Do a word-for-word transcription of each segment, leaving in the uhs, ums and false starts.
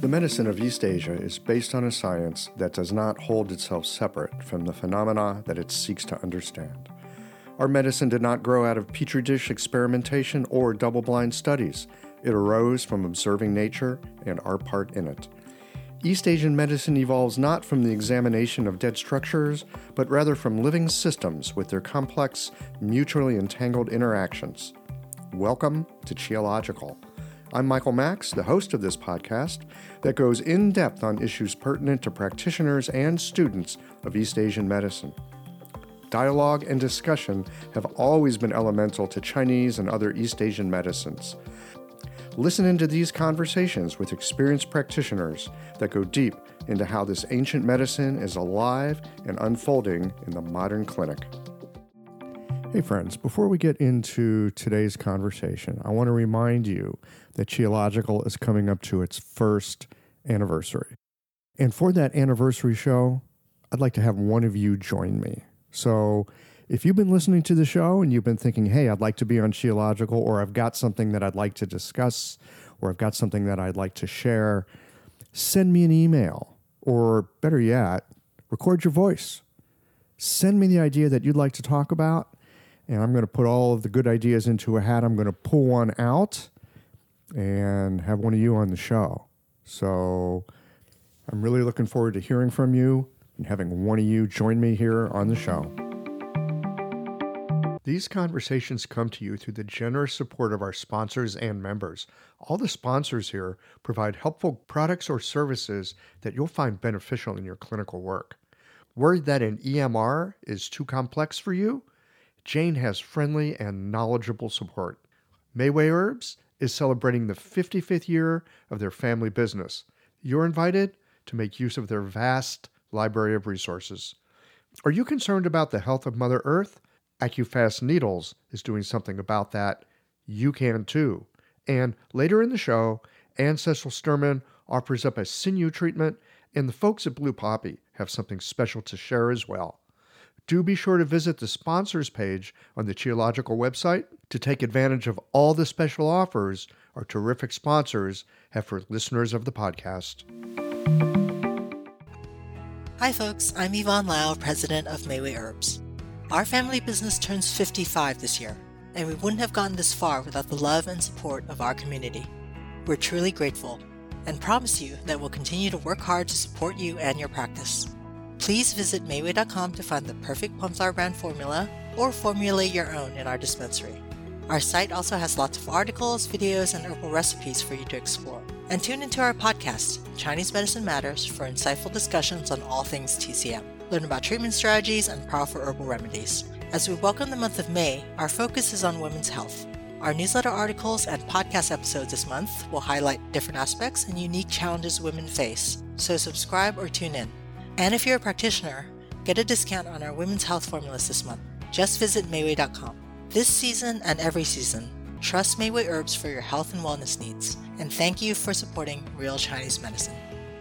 The medicine of East Asia is based on a science that does not hold itself separate from the phenomena that it seeks to understand. Our medicine did not grow out of petri dish experimentation or double-blind studies. It arose from observing nature and our part in it. East Asian medicine evolves not from the examination of dead structures, but rather from living systems with their complex, mutually entangled interactions. Welcome to Qiological. I'm Michael Max, the host of this podcast that goes in depth on issues pertinent to practitioners and students of East Asian medicine. Dialogue and discussion have always been elemental to Chinese and other East Asian medicines. Listen into these conversations with experienced practitioners that go deep into how this ancient medicine is alive and unfolding in the modern clinic. Hey friends, before we get into today's conversation, I want to remind you that Qiological is coming up to its first anniversary. And for that anniversary show, I'd like to have one of you join me. So if you've been listening to the show and you've been thinking, hey, I'd like to be on Qiological, or I've got something that I'd like to discuss, or I've got something that I'd like to share, send me an email, or better yet, record your voice. Send me the idea that you'd like to talk about, and I'm going to put all of the good ideas into a hat. I'm going to pull one out and have one of you on the show. So I'm really looking forward to hearing from you and having one of you join me here on the show. These conversations come to you through the generous support of our sponsors and members. All the sponsors here provide helpful products or services that you'll find beneficial in your clinical work. Worried that an E M R is too complex for you? Jane has friendly and knowledgeable support. Mayway Herbs is celebrating the fifty-fifth year of their family business. You're invited to make use of their vast library of resources. Are you concerned about the health of Mother Earth? AccuFast Needles is doing something about that. You can too. And later in the show, Ancestral Sturman offers up a sinew treatment, and the folks at Blue Poppy have something special to share as well. Do be sure to visit the sponsors page on the Qiological website to take advantage of all the special offers our terrific sponsors have for listeners of the podcast. Hi folks, I'm Yvonne Lau, president of Mayway Herbs. Our family business turns fifty-five this year, and we wouldn't have gotten this far without the love and support of our community. We're truly grateful and promise you that we'll continue to work hard to support you and your practice. Please visit Mayway dot com to find the perfect Plumflower brand formula or formulate your own in our dispensary. Our site also has lots of articles, videos, and herbal recipes for you to explore. And tune into our podcast, Chinese Medicine Matters, for insightful discussions on all things T C M. Learn about treatment strategies and powerful herbal remedies. As we welcome the month of May, our focus is on women's health. Our newsletter articles and podcast episodes this month will highlight different aspects and unique challenges women face, so subscribe or tune in. And if you're a practitioner, get a discount on our women's health formulas this month. Just visit Mayway dot com. This season and every season, trust Mayway Herbs for your health and wellness needs. And thank you for supporting real Chinese medicine.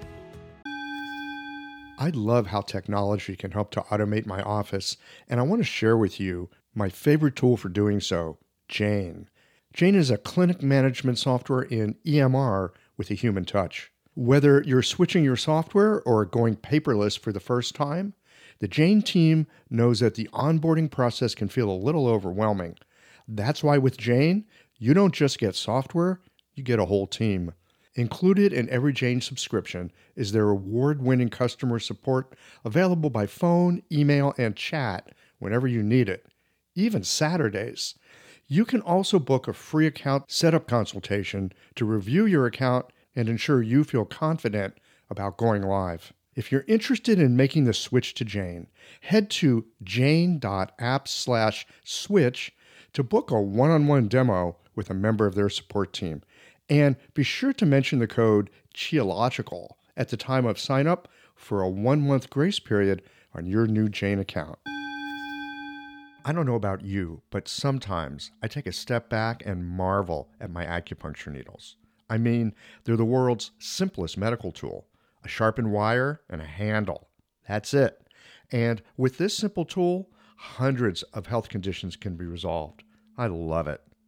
I love how technology can help to automate my office, and I want to share with you my favorite tool for doing so, Jane. Jane is a clinic management software in E M R with a human touch. Whether you're switching your software or going paperless for the first time, the Jane team knows that the onboarding process can feel a little overwhelming. That's why with Jane, you don't just get software, you get a whole team. Included in every Jane subscription is their award-winning customer support available by phone, email, and chat whenever you need it, even Saturdays. You can also book a free account setup consultation to review your account and ensure you feel confident about going live. If you're interested in making the switch to Jane, head to jane.app slash switch to book a one-on-one demo with a member of their support team. And be sure to mention the code Qiological at the time of sign up for a one-month grace period on your new Jane account. I don't know about you, but sometimes I take a step back and marvel at my acupuncture needles. I mean, they're the world's simplest medical tool. A sharpened wire and a handle. That's it. And with this simple tool, hundreds of health conditions can be resolved. I love it.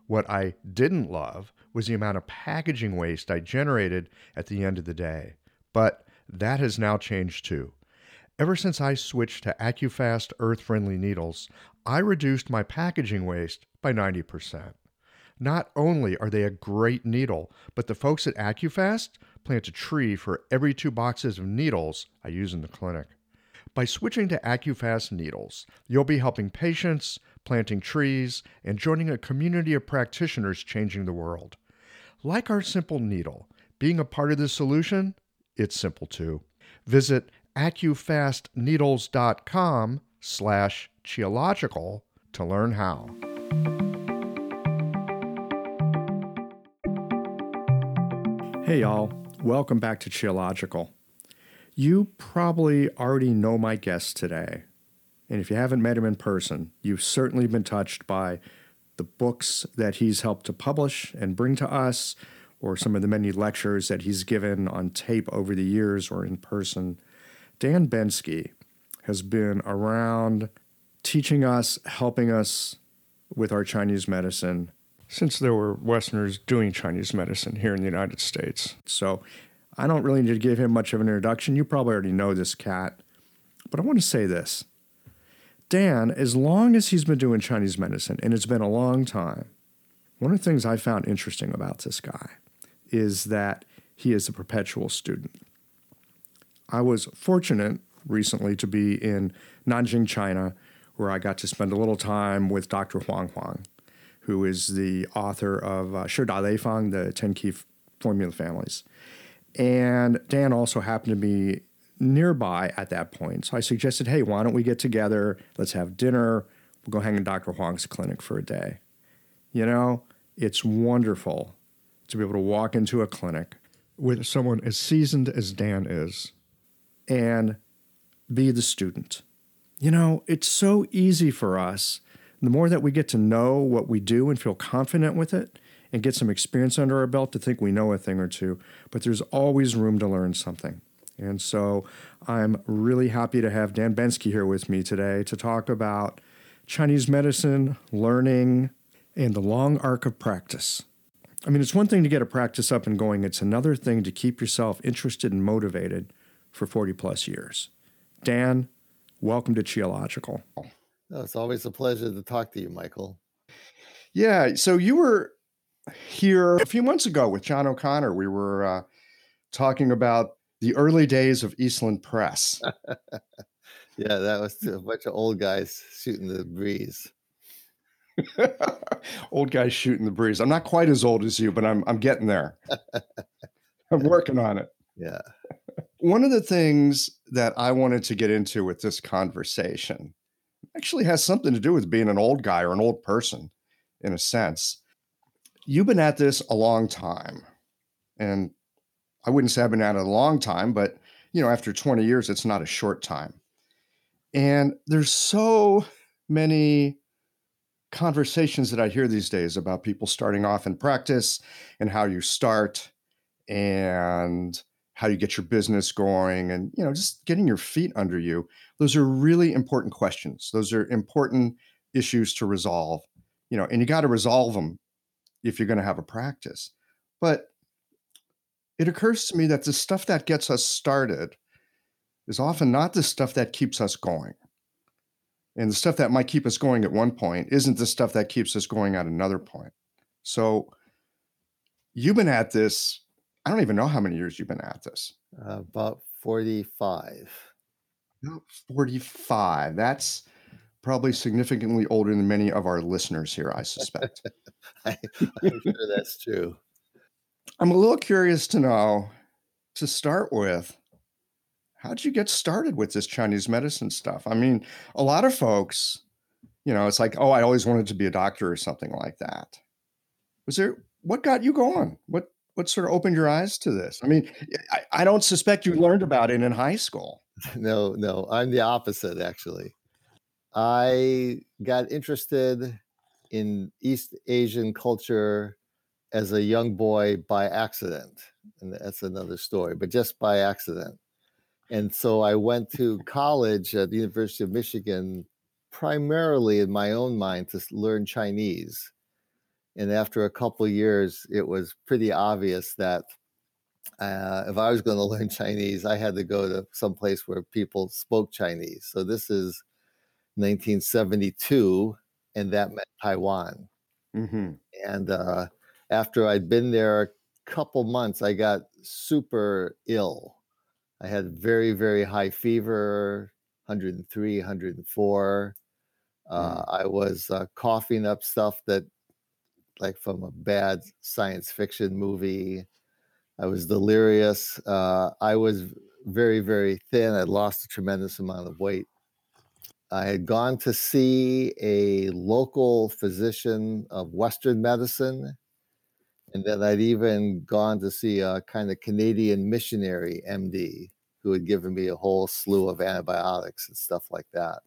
What I didn't love was the amount of packaging waste I generated at the end of the day. But that has now changed too. Ever since I switched to AccuFast earth-friendly needles, I reduced my packaging waste by ninety percent. Not only are they a great needle, but the folks at AccuFast plant a tree for every two boxes of needles I use in the clinic. By switching to AccuFast needles, you'll be helping patients, planting trees, and joining a community of practitioners changing the world. Like our simple needle, being a part of the solution, it's simple too. Visit AccuFastNeedles.com slash Qiological to learn how. Hey y'all, welcome back to Qiological. You probably already know my guest today. And if you haven't met him in person, you've certainly been touched by the books that he's helped to publish and bring to us, or some of the many lectures that he's given on tape over the years or in person. Dan Bensky has been around teaching us, helping us with our Chinese medicine since there were Westerners doing Chinese medicine here in the United States. So I don't really need to give him much of an introduction. You probably already know this cat. But I want to say this. Dan, as long as he's been doing Chinese medicine, and it's been a long time, one of the things I found interesting about this guy is that he is a perpetual student. I was fortunate recently to be in Nanjing, China, where I got to spend a little time with Doctor Huang Huang, who is the author of uh, Shi Da Lei Fang, the ten key formula families. And Dan also happened to be nearby at that point. So I suggested, hey, why don't we get together? Let's have dinner. We'll go hang in Doctor Huang's clinic for a day. You know, it's wonderful to be able to walk into a clinic with someone as seasoned as Dan is and be the student. You know, it's so easy for us. The more that we get to know what we do and feel confident with it and get some experience under our belt, to think we know a thing or two, but there's always room to learn something. And so I'm really happy to have Dan Bensky here with me today to talk about Chinese medicine, learning, and the long arc of practice. I mean, it's one thing to get a practice up and going. It's another thing to keep yourself interested and motivated for forty plus years. Dan, welcome to Qiological. Oh, it's always a pleasure to talk to you, Michael. Yeah, so you were here a few months ago with John O'Connor. We were uh, talking about the early days of Eastland Press. Yeah, that was a bunch of old guys shooting the breeze. Old guys shooting the breeze. I'm not quite as old as you, but I'm I'm getting there. I'm working on it. Yeah. One of the things that I wanted to get into with this conversation actually has something to do with being an old guy or an old person, in a sense. You've been at this a long time, and I wouldn't say I've been at it a long time, but, you know, after twenty years, it's not a short time. And there's so many conversations that I hear these days about people starting off in practice and how you start and how you get your business going and, you know, just getting your feet under you. Those are really important questions. Those are important issues to resolve, you know, and you got to resolve them if you're going to have a practice. But it occurs to me that the stuff that gets us started is often not the stuff that keeps us going. And the stuff that might keep us going at one point isn't the stuff that keeps us going at another point. So you've been at this, I don't even know how many years you've been at this. Uh, about forty-five. forty-five. That's probably significantly older than many of our listeners here, I suspect. I, I'm sure that's true. I'm a little curious to know, to start with, how did you get started with this Chinese medicine stuff? I mean, a lot of folks, you know, it's like, oh, I always wanted to be a doctor or something like that. Was there, what got you going? What what sort of opened your eyes to this? I mean, I, I don't suspect you learned about it in high school. No, no, I'm the opposite, actually. I got interested in East Asian culture as a young boy by accident. And that's another story, but just by accident. And so I went to college at the University of Michigan, primarily in my own mind, to learn Chinese. And after a couple of years, it was pretty obvious that uh, if I was going to learn Chinese, I had to go to some place where people spoke Chinese. So this is nineteen seventy-two, and that meant Taiwan. Mm-hmm. And uh, after I'd been there a couple months, I got super ill. I had very, very high fever, one hundred three, one hundred four. Uh, mm. I was uh, coughing up stuff that, like from a bad science fiction movie. I was delirious. Uh, I was very, very thin. I'd lost a tremendous amount of weight. I had gone to see a local physician of Western medicine, and then I'd even gone to see a kind of Canadian missionary M D who had given me a whole slew of antibiotics and stuff like that.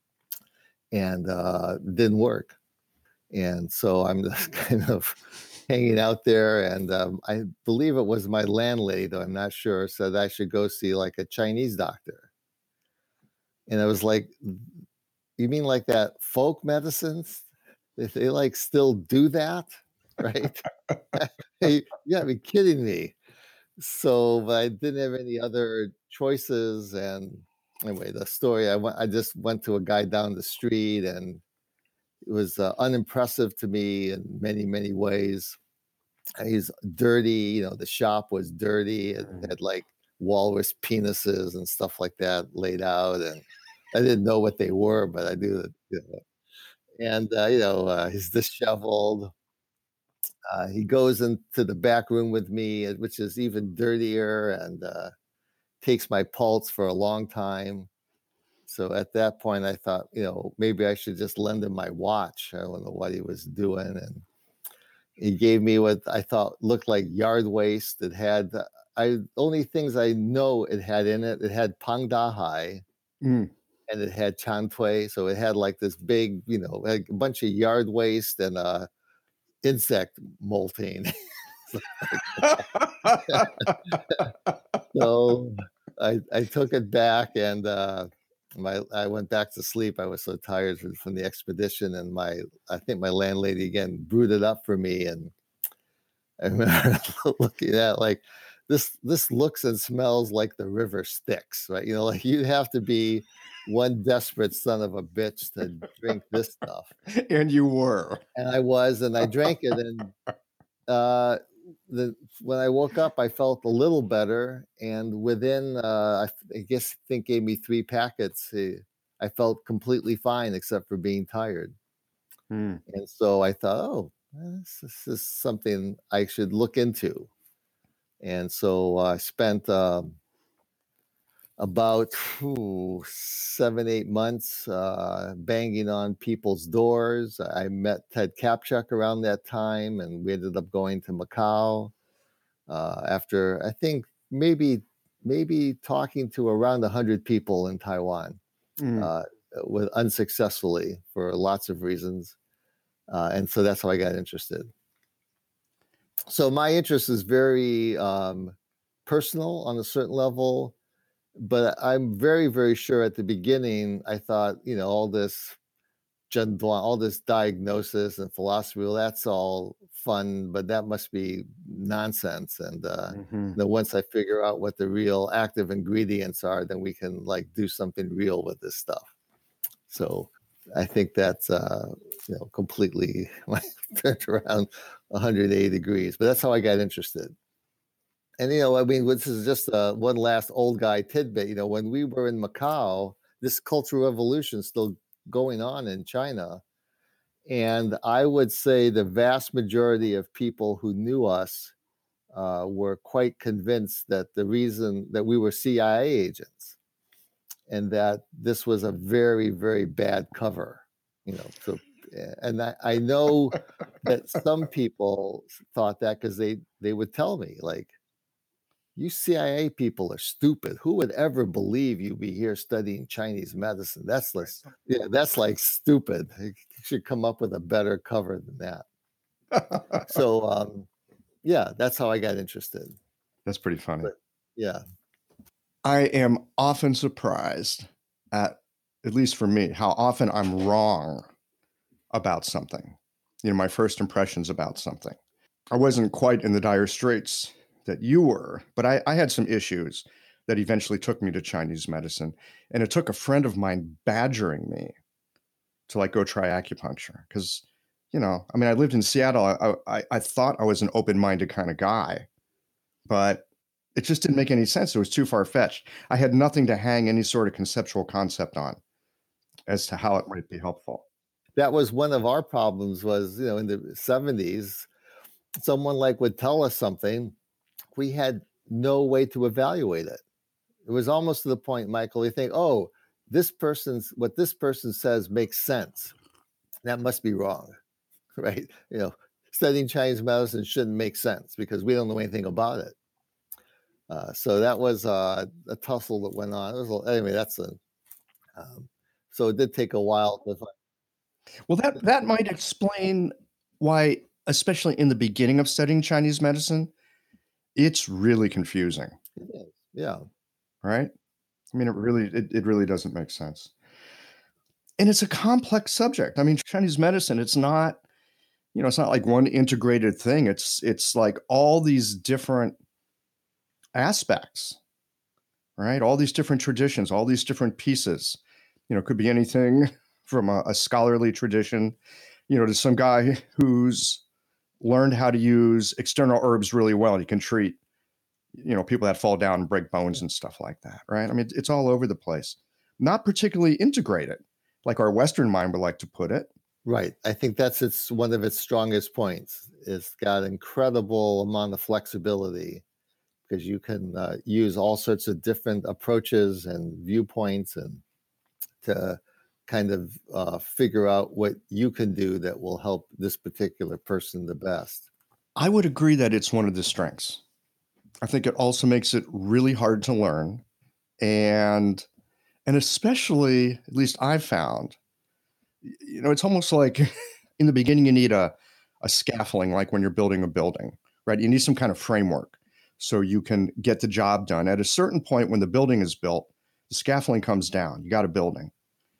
And uh, didn't work. And so I'm just kind of hanging out there. And um, I believe it was my landlady, though I'm not sure, said I should go see like a Chinese doctor. And I was like, you mean like that folk medicines? If they like still do that, right? Hey, you gotta be kidding me. So, but I didn't have any other choices. And anyway, the story, I went, I just went to a guy down the street, and it was uh, unimpressive to me in many, many ways. He's dirty, you know, the shop was dirty. It had like walrus penises and stuff like that laid out. And I didn't know what they were, but I knew that, you know. And, uh, you know, uh, he's disheveled. Uh, he goes into the back room with me, which is even dirtier, and uh, takes my pulse for a long time. So at that point, I thought, you know, maybe I should just lend him my watch. I don't know what he was doing. And he gave me what I thought looked like yard waste. It had, I only things I know it had in it, it had Pang Da Hai, mm. and it had Chan Tui. So it had like this big, you know, like a bunch of yard waste and uh, insect molting. So I, I took it back, and uh, my I went back to sleep. I was so tired from, from the expedition, and my I think my landlady again brewed it up for me, and I remember looking at like this. This looks and smells like the river Styx, right? You know, like you'd have to be one desperate son of a bitch to drink this stuff. And you were, and I was, and I drank it, and uh, the when I woke up, I felt a little better, and within uh, I, I guess I think gave me three packets. I felt completely fine except for being tired. Hmm. And so I thought, oh, this, this is something I should look into. And so I spent um, about ooh, seven, eight months uh, banging on people's doors. I met Ted Kapchuk around that time, and we ended up going to Macau uh, after, I think, maybe maybe talking to around one hundred people in Taiwan, mm. uh, with unsuccessfully for lots of reasons. Uh, and so that's how I got interested. So my interest is very um, personal on a certain level, but I'm very, very sure at the beginning, I thought, you know, all this Zhenduan, all this diagnosis and philosophy, well, that's all fun, but that must be nonsense. And uh, mm-hmm. you know, once I figure out what the real active ingredients are, then we can like do something real with this stuff. So I think that's, uh, you know, completely turned around one hundred eighty degrees, but that's how I got interested. And, you know, I mean, this is just uh, one last old guy tidbit. You know, when we were in Macau, this Cultural Revolution is still going on in China. And I would say the vast majority of people who knew us uh, were quite convinced that the reason that we were C I A agents and that this was a very, very bad cover, you know. So, and I, I know that some people thought that because they, they would tell me, like, you C I A people are stupid. Who would ever believe you'd be here studying Chinese medicine? That's like, yeah, that's like stupid. You should come up with a better cover than that. So, um, yeah, that's how I got interested. That's pretty funny. But, yeah. I am often surprised at, at least for me, how often I'm wrong about something. you know, my first impressions about something. I wasn't quite in the dire straits that you were, but I, I had some issues that eventually took me to Chinese medicine. And it took a friend of mine badgering me to like go try acupuncture. Because, you know, I mean, I lived in Seattle. I, I, I thought I was an open-minded kind of guy, but it just didn't make any sense. It was too far-fetched. I had nothing to hang any sort of conceptual concept on as to how it might be helpful. That was one of our problems was, you know, in the seventies, someone like would tell us something, we had no way to evaluate it. It was almost to the point, Michael, we think, oh, this person's, what this person says makes sense. That must be wrong, right? You know, studying Chinese medicine shouldn't make sense because we don't know anything about it. Uh, so that was uh, a tussle that went on. It was, a- anyway, that's a, um, so it did take a while to find. Well, that that might explain why, especially in the beginning of studying Chinese medicine, it's really confusing, It is, yeah. right? I mean, it really it, it really doesn't make sense. And it's a complex subject. I mean, Chinese medicine, it's not, you know, it's not like one integrated thing. It's it's like all these different aspects, right? All these different traditions, all these different pieces. You know, it could be anything from a, a scholarly tradition, you know, to some guy who's learned how to use external herbs really well. He can treat, you know, people that fall down and break bones and stuff like that, right? I mean, it's all over the place. Not particularly integrated, like our Western mind would like to put it. Right. I think that's its one of its strongest points. It's got incredible amount of flexibility because you can uh, use all sorts of different approaches and viewpoints and to kind of uh, figure out what you can do that will help this particular person the best. I would agree that it's one of the strengths. I think it also makes it really hard to learn. And and especially, at least I've found, you know, it's almost like in the beginning you need a, a scaffolding, like when you're building a building, right? You need some kind of framework so you can get the job done. At a certain point when the building is built, the scaffolding comes down. You got a building.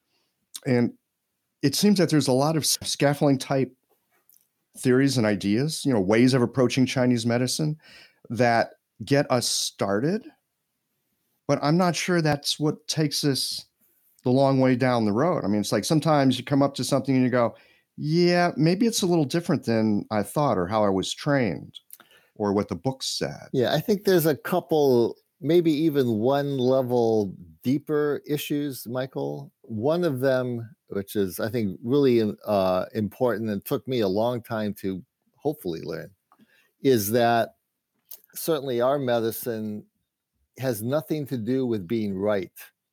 And it seems that there's a lot of scaffolding type theories and ideas, you know, ways of approaching Chinese medicine that get us started. But I'm not sure that's what takes us the long way down the road. I mean, it's like sometimes you come up to something and you go, yeah, maybe it's a little different than I thought or how I was trained or what the book said. Yeah, I think there's a couple, maybe even one level deeper issues, Michael. One of them, which is, I think, really uh, important and took me a long time to hopefully learn, is that certainly our medicine has nothing to do with being right.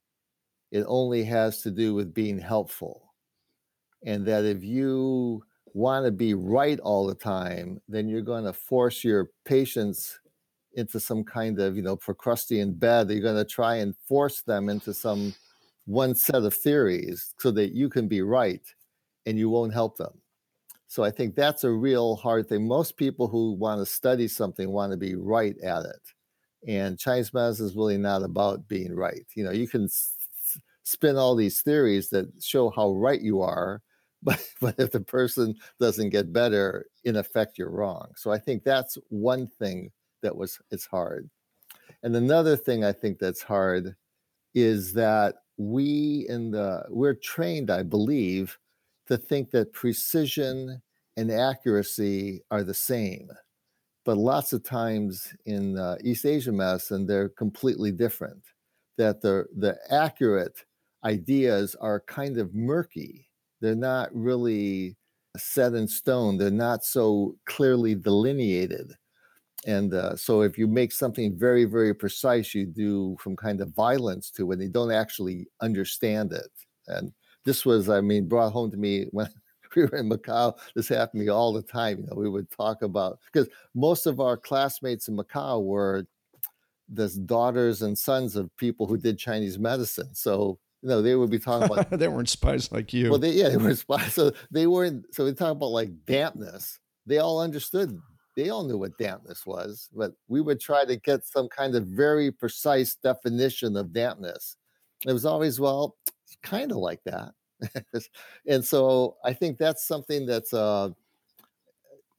It only has to do with being helpful. And that if you want to be right all the time, then you're going to force your patients into some kind of, you know, Procrustean bed. You're going to try and force them into some one set of theories so that you can be right and you won't help them. So I think that's a real hard thing. Most people who want to study something want to be right at it. And Chinese medicine is really not about being right. You know, you can s- spin all these theories that show how right you are, but, but if the person doesn't get better, in effect, you're wrong. So I think that's one thing that was, it's hard. And another thing I think that's hard is that we in the, we're trained, I believe, to think that precision and accuracy are the same. But lots of times in uh, East Asian medicine, they're completely different. That the, the accurate ideas are kind of murky. They're not really set in stone. They're not so clearly delineated. And uh, so if you make something very, very precise, you do some kind of violence to it. And you don't actually understand it. And this was, I mean, brought home to me when we were in Macau. This happened to me all the time. You know, we would talk about, because most of our classmates in Macau were the daughters and sons of people who did Chinese medicine. So, you know, they would be talking about. They weren't spies like you. Well, they, yeah, they were spies. So they weren't, so we talk about like dampness. They all understood. They all knew what dampness was, but we would try to get some kind of very precise definition of dampness. It was always, well, it's kind of like that. And so I think that's something that's uh,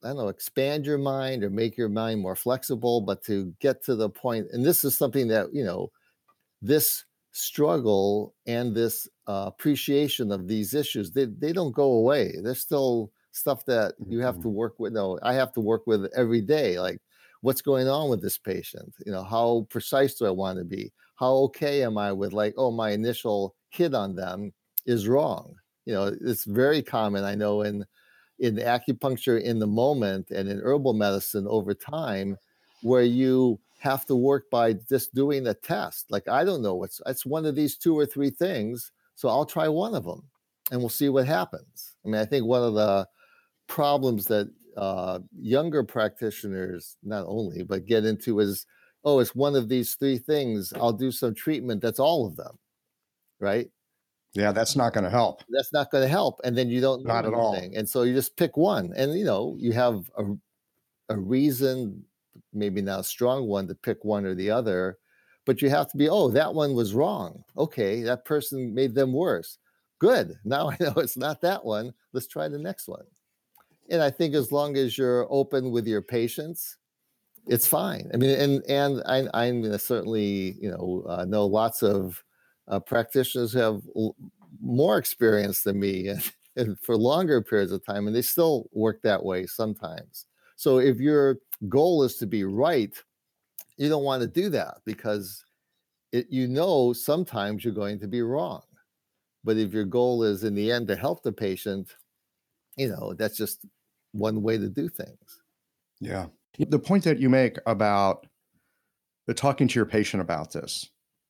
I don't know, expand your mind or make your mind more flexible, but to get to the point, and this is something that, you know, this struggle and this uh, appreciation of these issues, they, they don't go away. There's still stuff that you have to work with. No, I have to work with every day. Like, what's going on with this patient? You know, how precise do I want to be? How okay am I with, like, oh, my initial hit on them is wrong? You know, it's very common, I know, in in acupuncture in the moment and in herbal medicine over time, where you have to work by just doing a test. Like, I don't know what's, it's one of these two or three things, so I'll try one of them and we'll see what happens. I mean, I think one of the problems that uh, younger practitioners, not only, but get into is, oh, it's one of these three things. I'll do some treatment. That's all of them, right? Yeah, that's not going to help. That's not going to help. And then you don't know Not at all. anything. And so you just pick one. And, you know, you have a, a reason, maybe not a strong one, to pick one or the other, but you have to be, oh, that one was wrong. Okay, that person made them worse. Good. Now I know it's not that one. Let's try the next one. And I think as long as you're open with your patients, it's fine. I mean, and and I, I'm gonna certainly, you know, uh, know lots of uh, practitioners who have l- more experience than me and, and for longer periods of time, and they still work that way sometimes. So if your goal is to be right, you don't want to do that, because it, you know, sometimes you're going to be wrong. But if your goal is in the end to help the patient, you know, that's just one way to do things. Yeah. The point that you make about the talking to your patient about this,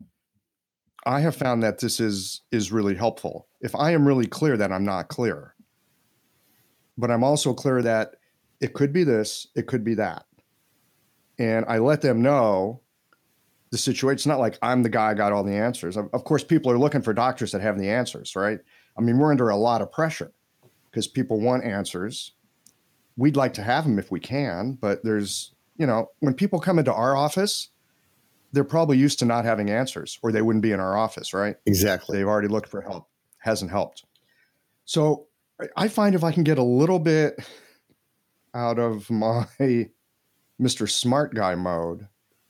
I have found that this is is really helpful. If I am really clear that I'm not clear, but I'm also clear that it could be this, it could be that, and I let them know the situation. It's not like I'm the guy got all the answers. Of, of course, people are looking for doctors that have the answers, right? I mean, we're under a lot of pressure because people want answers. We'd like to have them if we can, but there's, you know, when people come into our office, they're probably used to not having answers, or they wouldn't be in our office, right? Exactly. They've already looked for help. Hasn't helped. So I find if I can get a little bit out of my Mister Smart Guy mode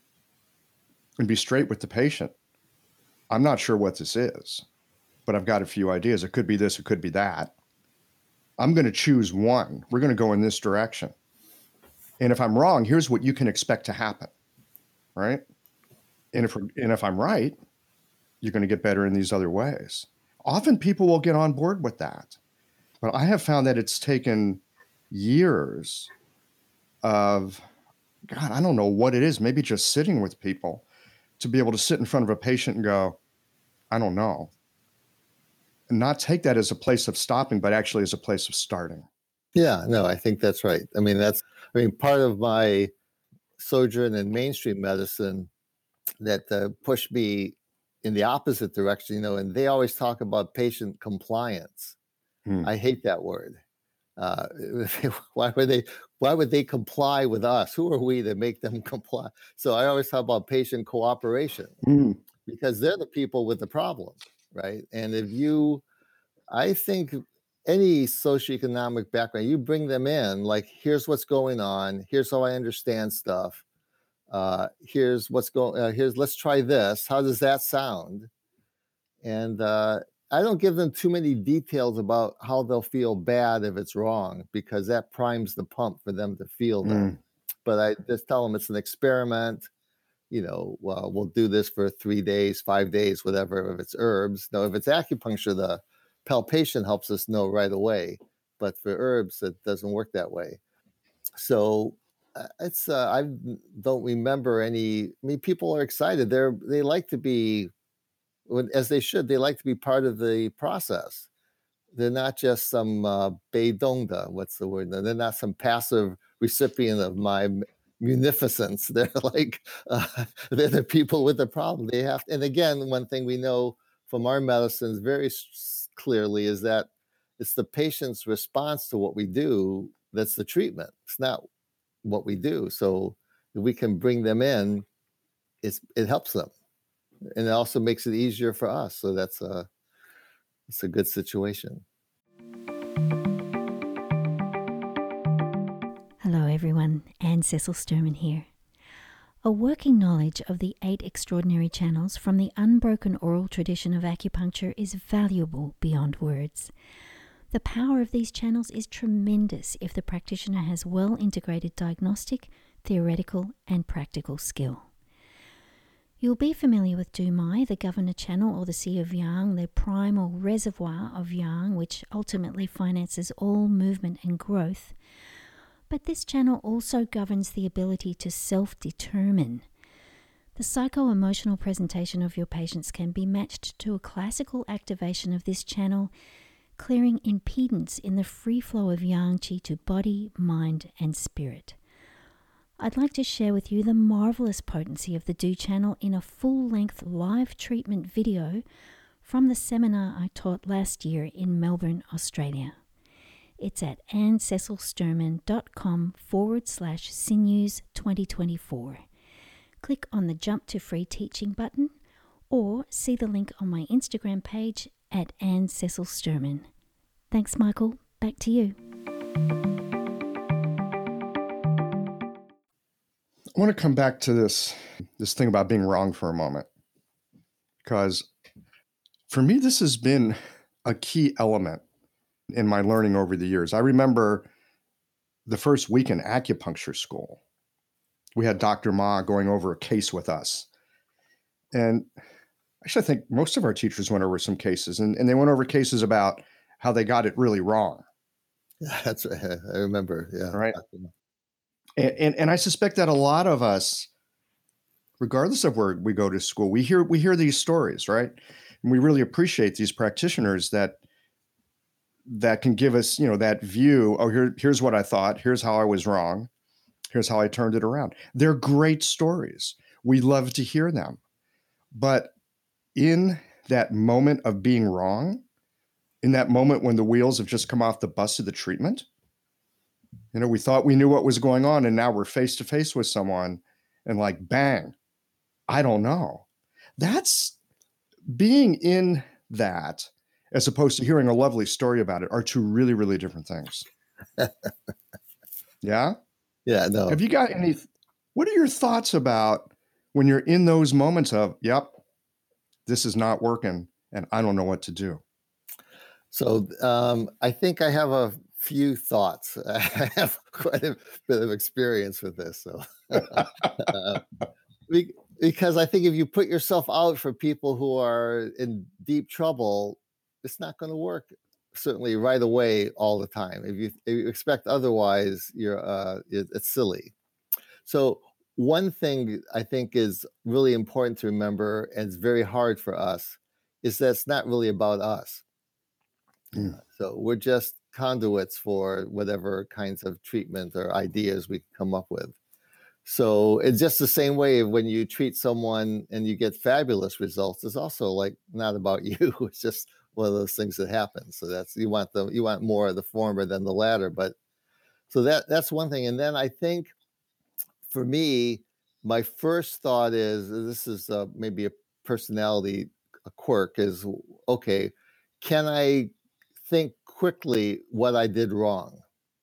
and be straight with the patient, I'm not sure what this is, but I've got a few ideas. It could be this, it could be that. I'm going to choose one. We're going to go in this direction. And if I'm wrong, here's what you can expect to happen, right? And if, and if I'm right, you're going to get better in these other ways. Often people will get on board with that. But I have found that it's taken years of, God, I don't know what it is, maybe just sitting with people to be able to sit in front of a patient and go, I don't know. And not take that as a place of stopping, but actually as a place of starting. Yeah, no, I think that's right. I mean, that's, I mean, part of my sojourn in mainstream medicine that uh, pushed me in the opposite direction, you know, and they always talk about patient compliance. Hmm. I hate that word. Uh, why would they, why would they comply with us? Who are we to make them comply? So I always talk about patient cooperation, hmm. because they're the people with the problem. Right. And if you, I think any socioeconomic background, you bring them in, like, here's what's going on. Here's how I understand stuff. Uh, here's what's going, uh, here's, let's try this. How does that sound? And uh, I don't give them too many details about how they'll feel bad if it's wrong, because that primes the pump for them to feel them. Mm. But I just tell them it's an experiment. You know, well, we'll do this for three days, five days, whatever, if it's herbs. Now, if it's acupuncture, the palpation helps us know right away. But for herbs, it doesn't work that way. So uh, it's, uh, I don't remember any, I mean, people are excited. They're, they like to be, as they should, they like to be part of the process. They're not just some uh, beidongda, what's the word? They're not some passive recipient of my munificence. They're like, uh, they're the people with the problem. They have, and again, one thing we know from our medicines very clearly is that it's the patient's response to what we do that's the treatment. It's not what we do. So if we can bring them in, it's, it helps them. And it also makes it easier for us. So that's a, it's a good situation. everyone. Anne Cecil Sturman here. A working knowledge of the eight extraordinary channels from the unbroken oral tradition of acupuncture is valuable beyond words. The power of these channels is tremendous if the practitioner has well integrated diagnostic, theoretical, and practical skill. You'll be familiar with Dumai, the Governor Channel, or the Sea of Yang, the primal reservoir of Yang, which ultimately finances all movement and growth. But this channel also governs the ability to self-determine. The psycho-emotional presentation of your patients can be matched to a classical activation of this channel, clearing impedance in the free flow of Yang Qi to body, mind, and spirit. I'd like to share with you the marvelous potency of the Du channel in a full-length live treatment video from the seminar I taught last year in Melbourne, Australia. It's at annececilsturman.com forward slash sinews 2024. Click on the Jump to Free Teaching button or see the link on my Instagram page at Anne Cecil Sturman. Thanks, Michael. Back to you. I want to come back to this, this thing about being wrong for a moment, because for me, this has been a key element in my learning over the years. I remember the first week in acupuncture school, we had Doctor Ma going over a case with us. And actually, I think most of our teachers went over some cases, and, and they went over cases about how they got it really wrong. Yeah, that's right. I remember. Yeah. Right. And, and and I suspect that a lot of us, regardless of where we go to school, we hear we hear these stories, right? And we really appreciate these practitioners that that can give us, you know, that view. Oh, here, here's what I thought. Here's how I was wrong. Here's how I turned it around. They're great stories. We love to hear them. But in that moment of being wrong, in that moment when the wheels have just come off the bus of the treatment, you know, we thought we knew what was going on, and now we're face to face with someone and like, bang, I don't know. That's being in that, as opposed to hearing a lovely story about it, are two really, really different things. Yeah? Yeah, no. Have you got any, what are your thoughts about when you're in those moments of, yep, this is not working and I don't know what to do? So um, I think I have a few thoughts. I have quite a bit of experience with this. So uh, because I think if you put yourself out for people who are in deep trouble, it's not going to work certainly right away all the time. If you, if you expect otherwise, you're uh, it, it's silly. So one thing I think is really important to remember, and it's very hard for us, is that it's not really about us. Mm. So we're just conduits for whatever kinds of treatment or ideas we come up with. So it's just the same way when you treat someone and you get fabulous results, it's also like not about you. It's just one of those things that happen. So that's, you want the, you want more of the former than the latter. But so that that's one thing. And then I think for me, my first thought is, this is uh, maybe a personality a quirk, is, okay, can I think quickly what I did wrong?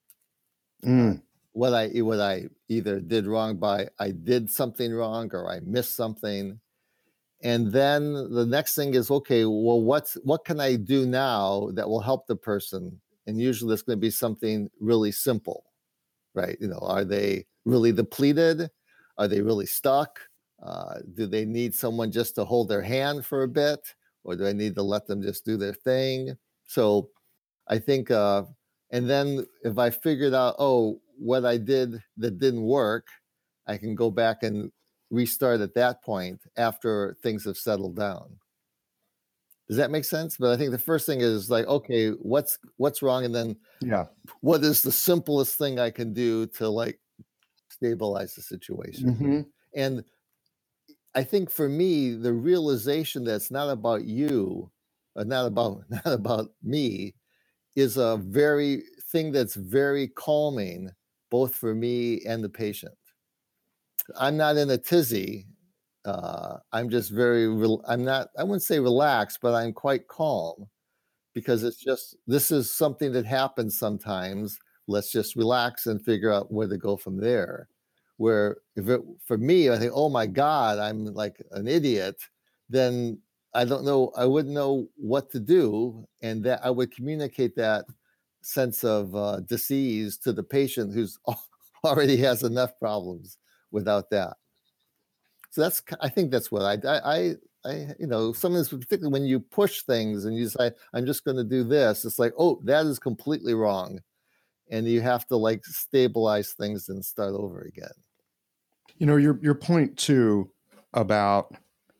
Mm. What I what I either did wrong by I did something wrong or I missed something. And then the next thing is, okay, well, what's what can I do now that will help the person? And usually it's going to be something really simple, right? You know, are they really depleted? Are they really stuck? Uh, do they need someone just to hold their hand for a bit? Or do I need to let them just do their thing? So I think, uh, and then if I figured out, oh, what I did that didn't work, I can go back and restart at that point after things have settled down. Does that make sense? But I think the first thing is like, okay, what's what's wrong? And then yeah, what is the simplest thing I can do to like stabilize the situation? Mm-hmm. And I think for me, the realization that it's not about you, or not about not about me, is a very thing that's very calming, both for me and the patient. I'm not in a tizzy. Uh, I'm just very, re- I'm not, I wouldn't say relaxed, but I'm quite calm, because it's just, this is something that happens sometimes Let's just relax and figure out where to go from there. Where if it, for me, I think, oh my God, I'm like an idiot, then I don't know, I wouldn't know what to do. And that I would communicate that sense of uh, disease to the patient who's already has enough problems without that. So that's, I think that's what I, I, I, I you know, sometimes particularly when you push things and you say, I'm just going to do this, it's like, oh, that is completely wrong. And you have to like stabilize things and start over again. You know, your your point too about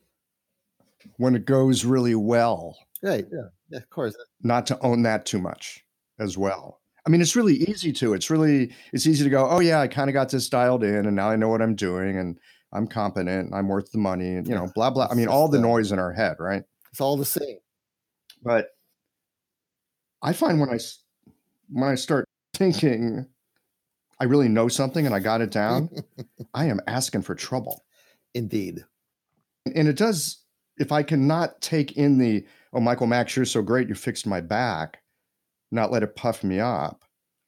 when it goes really well. Right. Yeah. Yeah, of course. Not to own that too much as well. I mean, it's really easy to. It's really, it's easy to go, oh yeah, I kind of got this dialed in and now I know what I'm doing and I'm competent and I'm worth the money and, you know, blah, blah. I mean, all the noise in our head, right? It's all the same. But I find when I, when I start thinking I really know something and I got it down, I am asking for trouble. Indeed. And it does, if I cannot take in the, oh, Michael Max, you're so great, you fixed my back, not let it puff me up.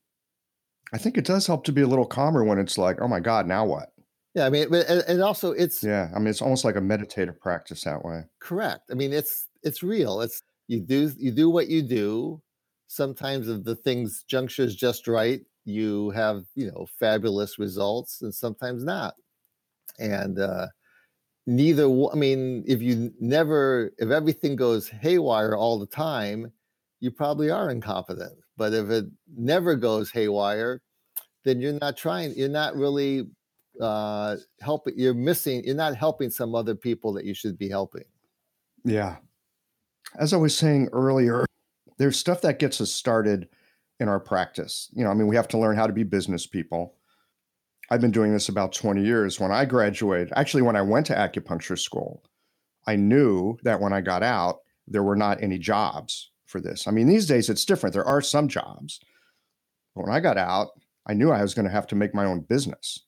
I think it does help to be a little calmer when it's like, oh my God, now what? Yeah, I mean, and also it's yeah, I mean, it's almost like a meditative practice that way. Correct. I mean, it's it's real. It's you do you do what you do. Sometimes if the things juncture's just right, you have, you know, fabulous results, and sometimes not. And uh, neither. I mean, if you never, if everything goes haywire all the time, you probably are incompetent. But if it never goes haywire, then you're not trying. You're not really uh helping. You're missing. You're not helping some other people that you should be helping. Yeah. As I was saying earlier, there's stuff that gets us started in our practice. You know, I mean, we have to learn how to be business people. I've been doing this about twenty years. When I graduated, actually, when I went to acupuncture school, I knew that when I got out, there were not any jobs for this. I mean, these days it's different. There are some jobs. But when I got out, I knew I was going to have to make my own business.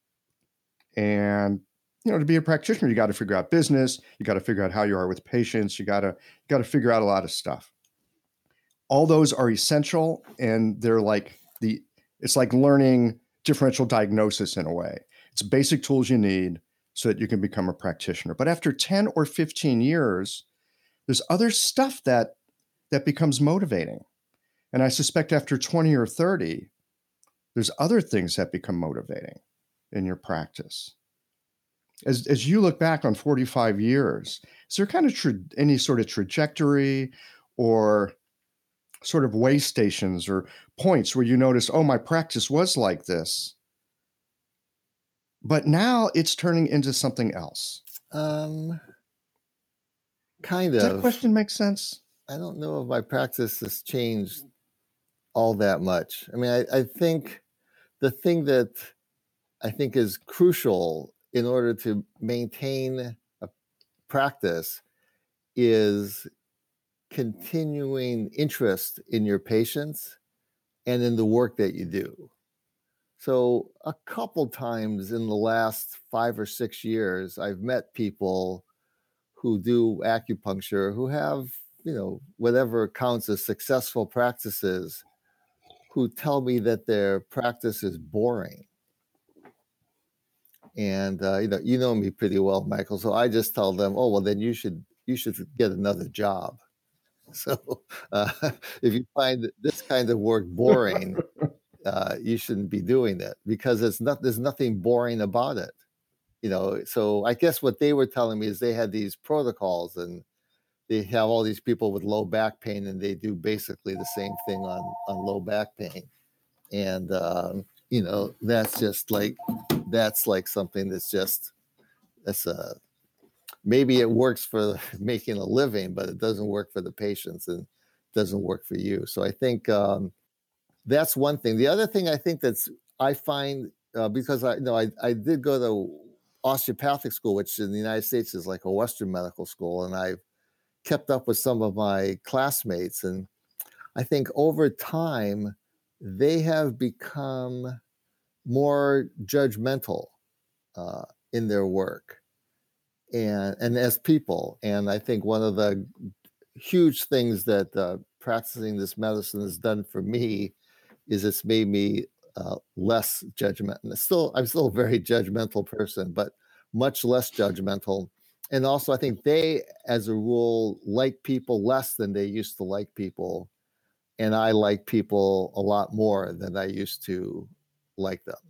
And, you know, to be a practitioner, you got to figure out business. You got to figure out how you are with patients. You got to, you got to figure out a lot of stuff. All those are essential. And they're like the, it's like learning differential diagnosis in a way. It's basic tools you need so that you can become a practitioner. But after ten or fifteen years, there's other stuff that, that becomes motivating. And I suspect after twenty or thirty, there's other things that become motivating in your practice. As as you look back on forty-five years, is there kind of tra- any sort of trajectory or sort of way stations or points where you notice, oh, my practice was like this, but now it's turning into something else? Um, kind Does of. that question make sense? I don't know if my practice has changed all that much. I mean, I, I think the thing that I think is crucial in order to maintain a practice is continuing interest in your patients and in the work that you do. So a couple times in the last five or six years, I've met people who do acupuncture who have, you know, whatever counts as successful practices, who tell me that their practice is boring. And uh, you know, you know me pretty well, Michael. So I just tell them, oh, well, then you should you should get another job. So uh, if you find this kind of work boring, uh, you shouldn't be doing it, because it's not there's nothing boring about it. You know, so I guess what they were telling me is they had these protocols and they have all these people with low back pain and they do basically the same thing on, on low back pain. And, um, you know, that's just like, that's like something that's just, that's a, maybe it works for making a living, but it doesn't work for the patients and doesn't work for you. So I think um, that's one thing. The other thing I think that's, I find, uh, because I you know I, I did go to osteopathic school, which in the United States is like a Western medical school. And I've kept up with some of my classmates. And I think over time, they have become more judgmental uh, in their work and, and as people. And I think one of the huge things that uh, practicing this medicine has done for me is it's made me uh, less judgmental. Still, I'm still a very judgmental person, but much less judgmental. And also, I think they, as a rule, like people less than they used to like people. And I like people a lot more than I used to like them.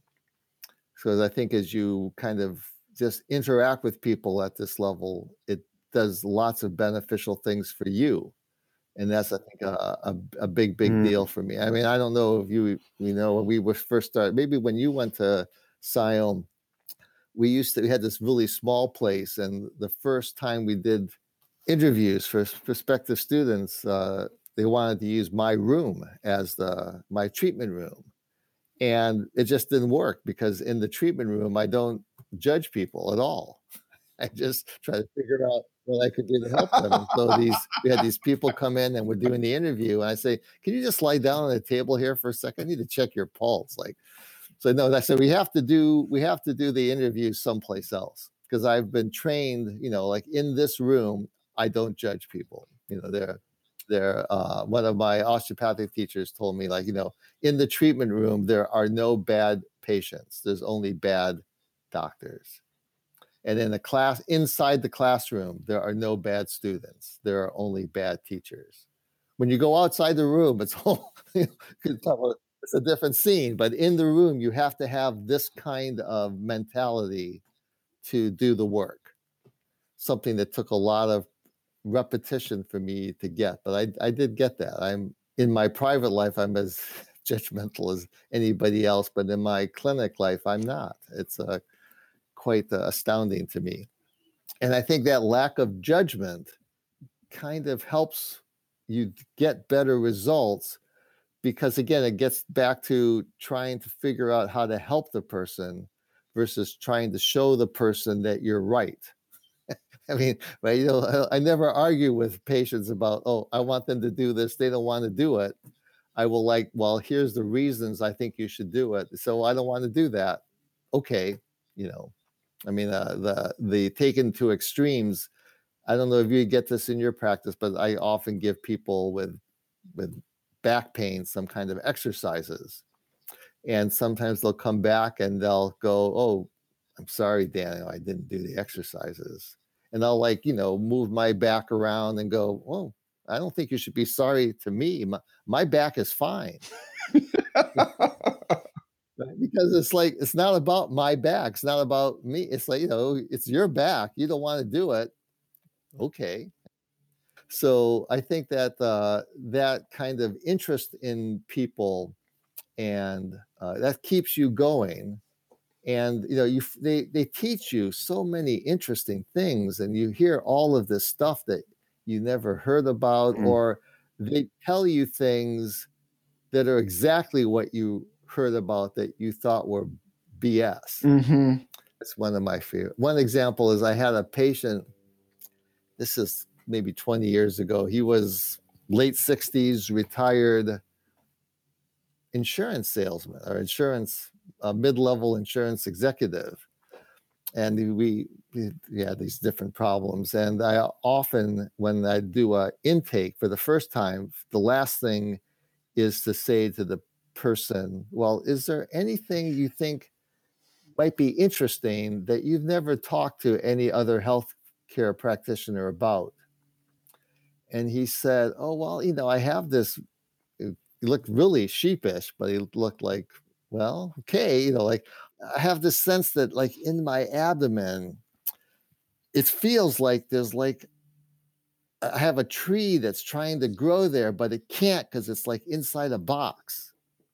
So I think as you kind of just interact with people at this level, it does lots of beneficial things for you. And that's, I think, a, a, a big, big Mm. deal for me. I mean, I don't know if you, you know, when we were first started, maybe when you went to Siam, we used to, we had this really small place. And the first time we did interviews for prospective students, uh, they wanted to use my room as the my treatment room. And it just didn't work because in the treatment room, I don't judge people at all. I just try to figure out what I could do to help them. And so these, we had these people come in and we're doing the interview. And I say, can you just lie down on the table here for a second? I need to check your pulse. Like, so no, I said, we have to do, we have to do the interview someplace else. Because I've been trained, you know, like in this room, I don't judge people. You know, they're, they're, uh, one of my osteopathic teachers told me, like, you know, in the treatment room, there are no bad patients. There's only bad doctors. And in the class, inside the classroom, there are no bad students. There are only bad teachers. When you go outside the room, it's all, it's a different scene. But in the room, you have to have this kind of mentality to do the work. Something that took a lot of repetition for me to get. But I, I did get that. I'm in my private life, I'm as judgmental as anybody else. But in my clinic life, I'm not. It's a quite uh, astounding to me. And I think that lack of judgment kind of helps you get better results because, again, it gets back to trying to figure out how to help the person versus trying to show the person that you're right. I mean, right, you know, I, I never argue with patients about, oh, I want them to do this. They don't want to do it. I will like, well, here's the reasons I think you should do it. So I don't want to do that. Okay, you know. I mean, uh, the the taken to extremes. I don't know if you get this in your practice, but I often give people with with back pain some kind of exercises, and sometimes they'll come back and they'll go, "Oh, I'm sorry, Daniel, I didn't do the exercises," and I'll like you know move my back around and go, "Oh, I don't think you should be sorry to me. My, my back is fine." Because it's like, it's not about my back. It's not about me. It's like, you know, it's your back. You don't want to do it. Okay. So I think that uh, that kind of interest in people and uh, that keeps you going. And, you know, you they, they teach you so many interesting things and you hear all of this stuff that you never heard about, mm. or they tell you things that are exactly what you heard about that you thought were B S. Mm-hmm. It's one of my favorite. One example is I had a patient, this is maybe twenty years ago. He was late sixties, retired insurance salesman or insurance, uh, mid-level insurance executive. And we, we had these different problems. And I often, when I do a intake for the first time, the last thing is to say to the person, well, is there anything you think might be interesting that you've never talked to any other healthcare practitioner about? And he said, oh, well, you know, I have this, he looked really sheepish, but he looked like, well, okay, you know, like I have this sense that like in my abdomen, it feels like there's like, I have a tree that's trying to grow there, but it can't because it's like inside a box.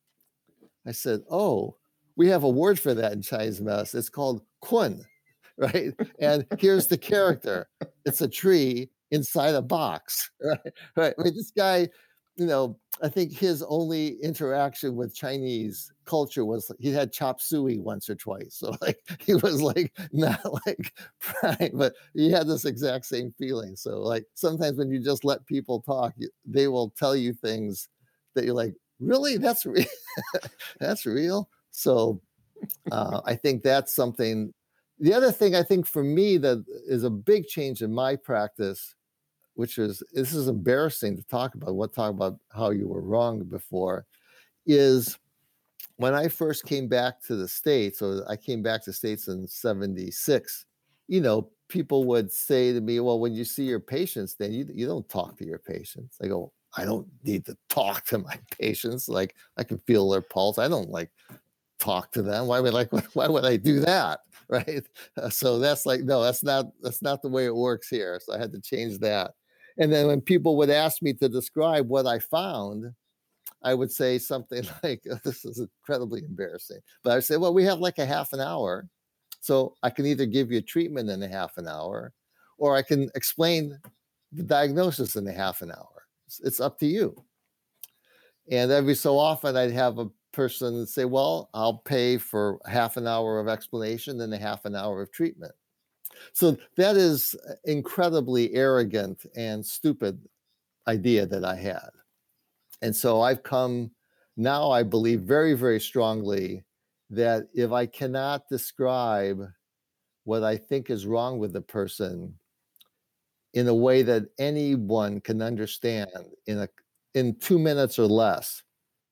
I said, oh, we have a word for that in Chinese medicine. It's called kun, right? And here's the character. It's a tree inside a box, right? Right. I mean, this guy, you know, I think his only interaction with Chinese culture was he had chop suey once or twice. So like he was like not like right, but he had this exact same feeling. So like sometimes when you just let people talk, they will tell you things that you're like, really? That's real? That's real? So uh, I think that's something. The other thing I think for me that is a big change in my practice, which is, this is embarrassing to talk about, what talk about how you were wrong before, is when I first came back to the States, or I came back to the States in seventy-six, you know, people would say to me, well, when you see your patients, then you, you don't talk to your patients. I go, I don't need to talk to my patients. Like, I can feel their pulse. I don't like talk to them. Why would like why would I do that? Right. Uh, so that's like, no, that's not that's not the way it works here. So I had to change that. And then when people would ask me to describe what I found, I would say something like, oh, this is incredibly embarrassing. But I would say, well, we have like a half an hour. So I can either give you a treatment in a half an hour, or I can explain the diagnosis in a half an hour. It's, it's up to you. And every so often I'd have a person say, well, I'll pay for half an hour of explanation and a half an hour of treatment. So that is incredibly arrogant and stupid idea that I had. And so I've come now, I believe very, very strongly that if I cannot describe what I think is wrong with the person in a way that anyone can understand in a in two minutes or less,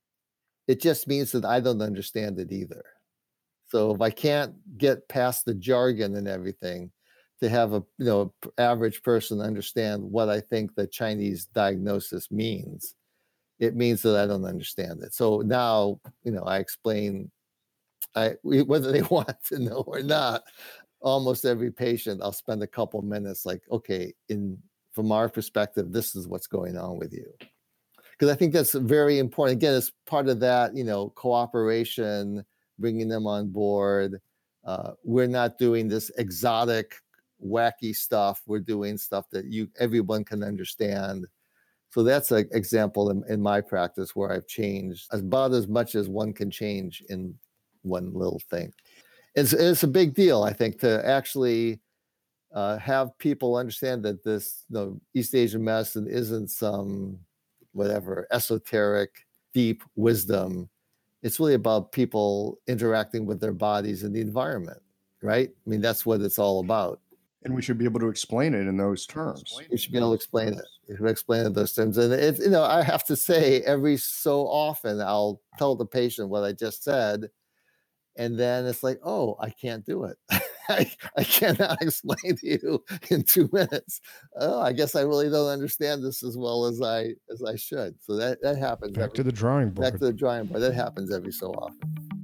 it just means that I don't understand it either. So if I can't get past the jargon and everything to have a you know average person understand what I think the Chinese diagnosis means, it means that I don't understand it. So now, you know, I explain I whether they want to know or not, almost every patient, I'll spend a couple minutes like, okay, in from our perspective, this is what's going on with you. Because I think that's very important. Again, it's part of that, you know, cooperation, bringing them on board. Uh, we're not doing this exotic, wacky stuff. We're doing stuff that you everyone can understand. So that's an example in, in my practice where I've changed about as much as one can change in one little thing. It's, it's a big deal, I think, to actually uh, have people understand that this you know, East Asian medicine isn't some whatever esoteric, deep wisdom. It's really about people interacting with their bodies and the environment, right? I mean, that's what it's all about. And we should be able to explain it in those terms. You should be able to explain it. You should explain it in those terms. And it's, you know, I have to say every so often I'll tell the patient what I just said. And then it's like, oh, I can't do it. I, I cannot explain to you in two minutes. Oh, I guess I really don't understand this as well as I as I should. So that, that happens. Back every, to the drawing board. Back to the drawing board. That happens every so often.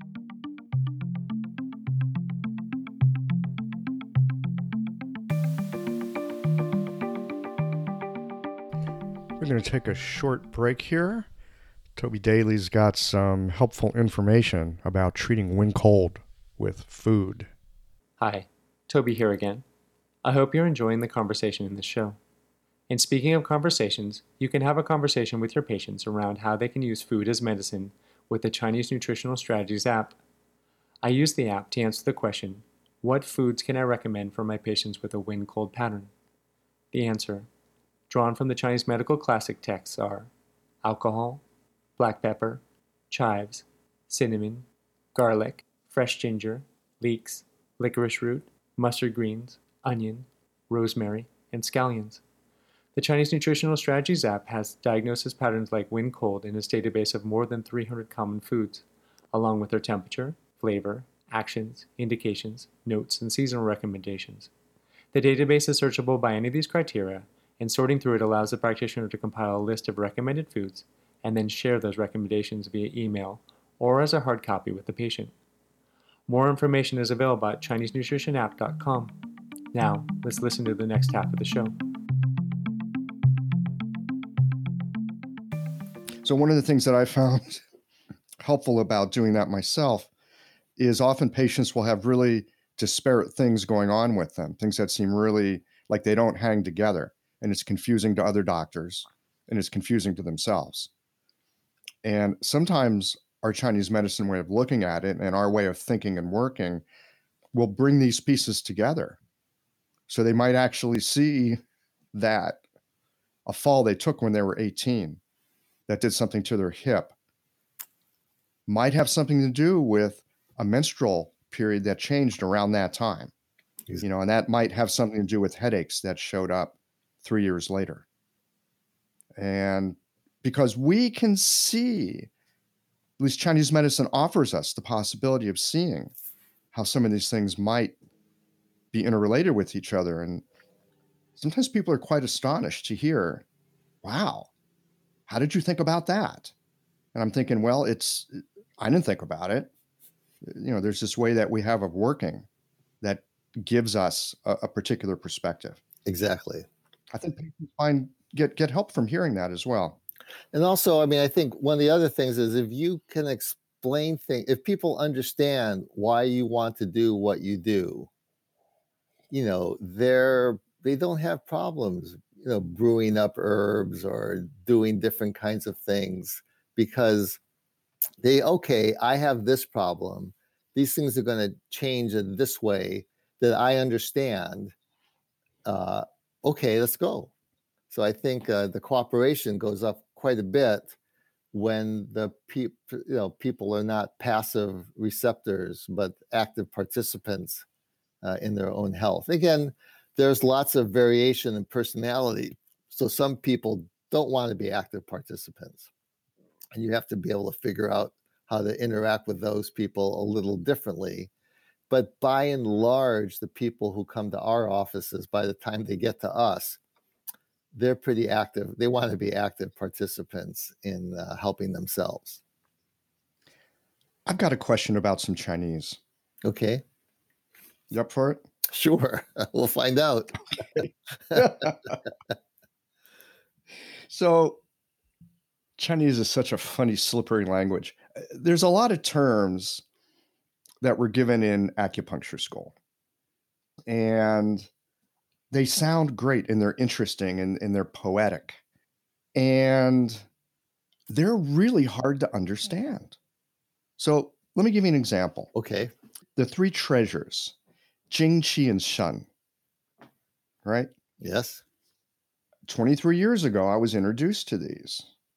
We're going to take a short break here. Toby Daly's got some helpful information about treating wind cold with food. Hi, Toby here again. I hope you're enjoying the conversation in this show. And speaking of conversations, you can have a conversation with your patients around how they can use food as medicine with the Chinese Nutritional Strategies app. I use the app to answer the question, what foods can I recommend for my patients with a wind cold pattern? The answer, drawn from the Chinese medical classic texts, are alcohol, black pepper, chives, cinnamon, garlic, fresh ginger, leeks, licorice root, mustard greens, onion, rosemary, and scallions. The Chinese Nutritional Strategies app has diagnosis patterns like wind cold in its database of more than three hundred common foods, along with their temperature, flavor, actions, indications, notes, and seasonal recommendations. The database is searchable by any of these criteria, and sorting through it allows the practitioner to compile a list of recommended foods and then share those recommendations via email or as a hard copy with the patient. More information is available at Chinese Nutrition App dot com. Now, let's listen to the next half of the show. So one of the things that I found helpful about doing that myself is often patients will have really disparate things going on with them, things that seem really like they don't hang together, and it's confusing to other doctors, and it's confusing to themselves. And sometimes our Chinese medicine way of looking at it and our way of thinking and working will bring these pieces together. So they might actually see that a fall they took when they were eighteen that did something to their hip might have something to do with a menstrual period that changed around that time. You know, and that might have something to do with headaches that showed up three years later. And because we can see At least Chinese medicine offers us the possibility of seeing how some of these things might be interrelated with each other. And sometimes people are quite astonished to hear, wow, how did you think about that? And I'm thinking, well, it's, I didn't think about it. You know, there's this way that we have of working that gives us a, a particular perspective. Exactly. I think people find get get help from hearing that as well. And also, I mean, I think one of the other things is if you can explain things, if people understand why you want to do what you do, you know, they're they don't have problems, you know, brewing up herbs or doing different kinds of things because they, okay, I have this problem. These things are going to change in this way that I understand. Uh, okay, let's go. So I think uh, the cooperation goes up quite a bit when the pe- you know people are not passive receptors but active participants uh, in their own health. Again, there's lots of variation in personality. So some people don't want to be active participants, and you have to be able to figure out how to interact with those people a little differently. But by and large, the people who come to our offices, by the time they get to us, they're pretty active. They want to be active participants in uh, helping themselves. I've got a question about some Chinese. Okay. You up for it? Sure. We'll find out. So Chinese is such a funny, slippery language. There's a lot of terms that were given in acupuncture school, and they sound great and they're interesting and, and they're poetic, and they're really hard to understand. So let me give you an example. Okay. The three treasures, Jing, Qi, and Shen, right? Yes. twenty-three years ago, I was introduced to these.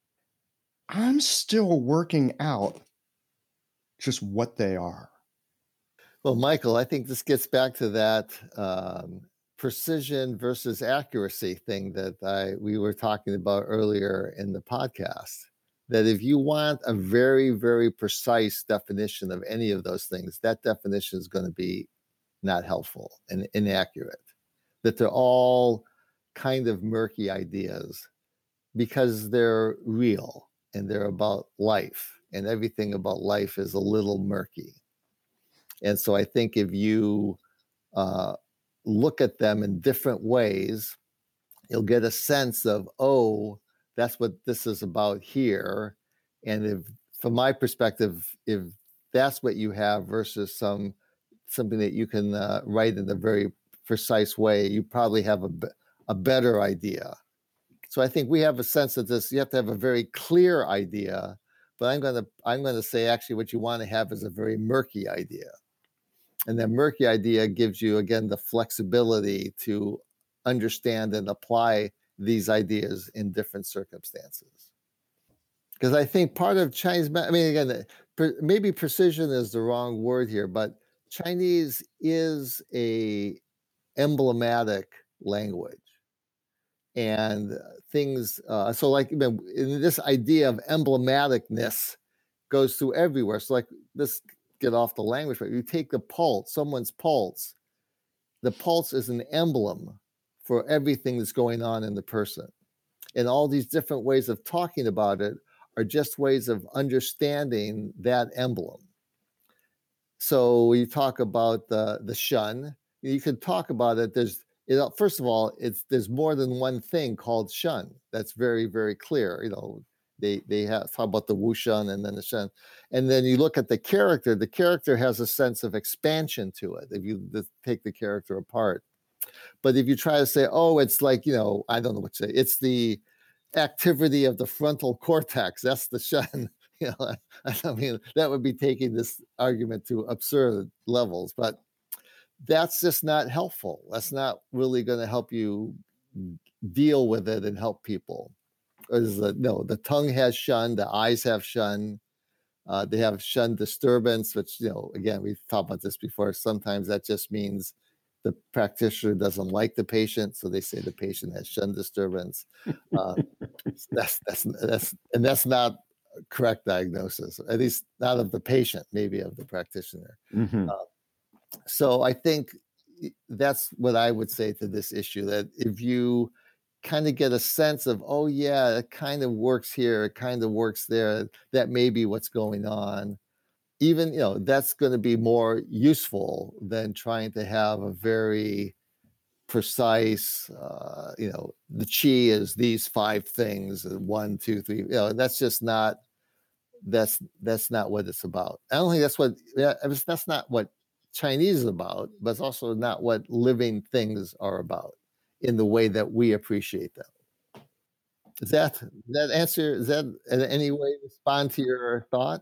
I'm still working out just what they are. Well, Michael, I think this gets back to that um, precision versus accuracy thing that I we were talking about earlier in the podcast. That if you want a very, very precise definition of any of those things, that definition is going to be not helpful and inaccurate. That they're all kind of murky ideas because they're real and they're about life, and everything about life is a little murky. And so I think if you uh, look at them in different ways, you'll get a sense of, oh, that's what this is about here. And if, from my perspective, if that's what you have versus some something that you can uh, write in a very precise way, you probably have a, a better idea. So I think we have a sense of this. You have to have a very clear idea, but I'm going to I'm going to say actually what you want to have is a very murky idea. And that murky idea gives you, again, the flexibility to understand and apply these ideas in different circumstances. Because I think part of Chinese, I mean, again, maybe precision is the wrong word here, but Chinese is a emblematic language. And things, uh, so like you know, in this idea of emblematicness goes through everywhere. So like this, get off the language, but you take the pulse, someone's pulse, the pulse is an emblem for everything that's going on in the person. And all these different ways of talking about it are just ways of understanding that emblem. So you talk about the, the shun, you can talk about it. There's, you know, first of all, it's there's more than one thing called shun. That's very, very clear. You know, they they have talk about the wushun and then the shun. And then you look at the character, the character has a sense of expansion to it if you take the character apart. But if you try to say, oh, it's like, you know, I don't know what to say, it's the activity of the frontal cortex, that's the shun. You know, I, I mean, that would be taking this argument to absurd levels, but that's just not helpful. That's not really going to help you deal with it and help people. Is the, no, the tongue has shun, the eyes have shun, uh, they have shun disturbance, which, you know, again, we've talked about this before. Sometimes that just means the practitioner doesn't like the patient, so they say the patient has shun disturbance. Uh, that's that's that's and that's not correct diagnosis, at least not of the patient, maybe of the practitioner. Mm-hmm. Uh, so I think that's what I would say to this issue, that if you kind of get a sense of, oh yeah, it kind of works here, it kind of works there, that may be what's going on, even, you know, that's going to be more useful than trying to have a very precise, uh, you know, the chi is these five things, one, two, three, you know, that's just not, that's, that's not what it's about. I don't think that's what, yeah, that's not what Chinese is about, but it's also not what living things are about in the way that we appreciate them. Does that, does that answer, does that in any way respond to your thought?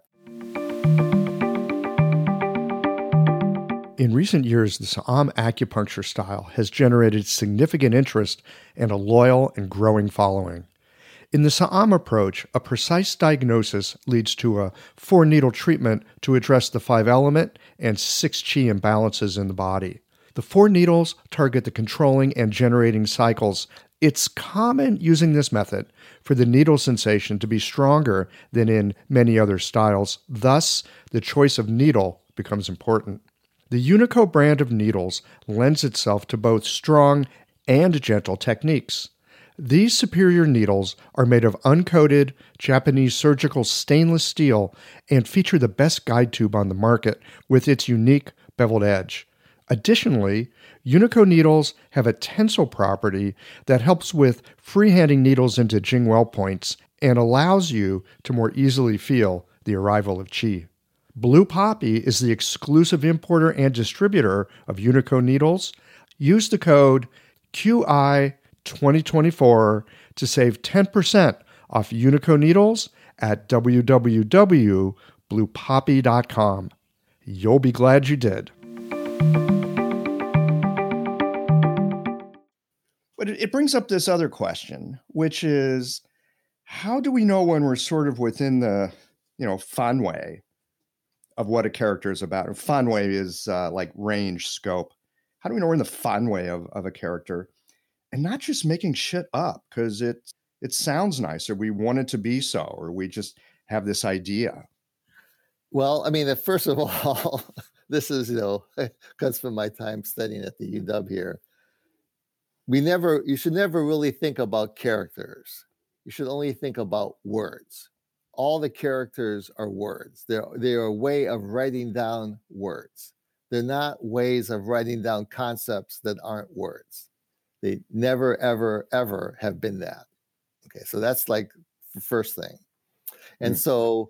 In recent years, the Sa'am acupuncture style has generated significant interest and a loyal and growing following. In the Sa'am approach, a precise diagnosis leads to a four-needle treatment to address the five-element and six chi imbalances in the body. The four needles target the controlling and generating cycles. It's common using this method for the needle sensation to be stronger than in many other styles. Thus, the choice of needle becomes important. The Unico brand of needles lends itself to both strong and gentle techniques. These superior needles are made of uncoated Japanese surgical stainless steel and feature the best guide tube on the market with its unique beveled edge. Additionally, Unico needles have a tensile property that helps with freehanding needles into Jingwell points and allows you to more easily feel the arrival of qi. Blue Poppy is the exclusive importer and distributor of Unico needles. Use the code Q I twenty twenty-four to save ten percent off Unico needles at w w w dot blue poppy dot com. You'll be glad you did. But it brings up this other question, which is, how do we know when we're sort of within the, you know, funway of what a character is about? And funway is uh, like range, scope. How do we know we're in the funway of, of a character and not just making shit up because it, it sounds nice or we want it to be so, or we just have this idea? Well, I mean, first of all, this is, you know, comes from my time studying at the U W here. We never, you should never really think about characters. You should only think about words. All the characters are words. They're, they're a way of writing down words. They're not ways of writing down concepts that aren't words. They never, ever, ever have been that. Okay, so that's like the first thing. And mm. so,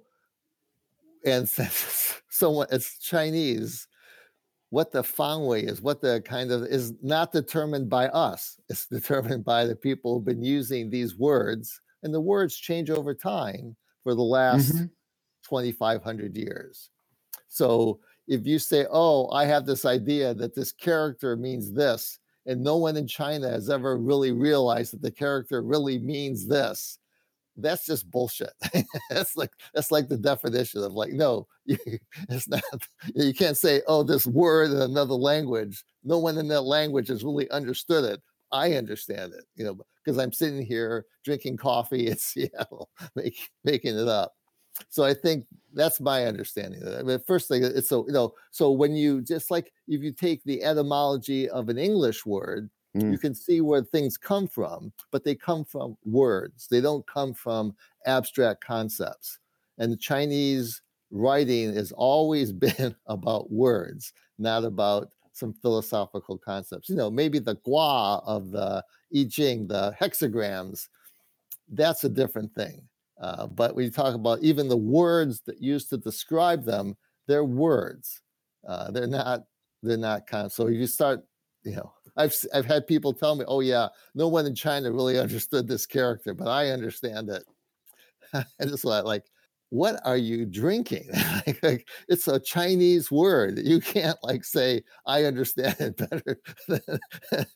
and since someone, it's Chinese, what the fangwei is, what the kind of is not determined by us. It's determined by the people who've been using these words, and the words change over time for the last mm-hmm. twenty-five hundred years. So if you say, oh, I have this idea that this character means this, and no one in China has ever really realized that the character really means this, that's just bullshit. That's like that's like the definition of like, no, you, it's not. You can't say, oh, this word in another language. No one in that language has really understood it. I understand it, you know, because I'm sitting here drinking coffee in Seattle, make, making it up. So I think that's my understanding of it. I mean, first thing, it's so, you know, so when you just like, if you take the etymology of an English word, mm. you can see where things come from, but they come from words. They don't come from abstract concepts. And the Chinese writing has always been about words, not about some philosophical concepts. You know, maybe the gua of the I Ching, the hexagrams, that's a different thing. Uh, but when you talk about even the words that used to describe them, they're words. Uh, they're not. They're not kind of. So if you start, you know, I've I've had people tell me, "Oh yeah, no one in China really understood this character, but I understand it." And it's like, like, what are you drinking? like, like, it's a Chinese word. You can't like say, "I understand it better." Than,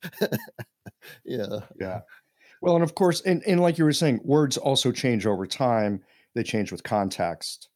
you know. Yeah. Well, and of course, and, and like you were saying, words also change over time. They change with context.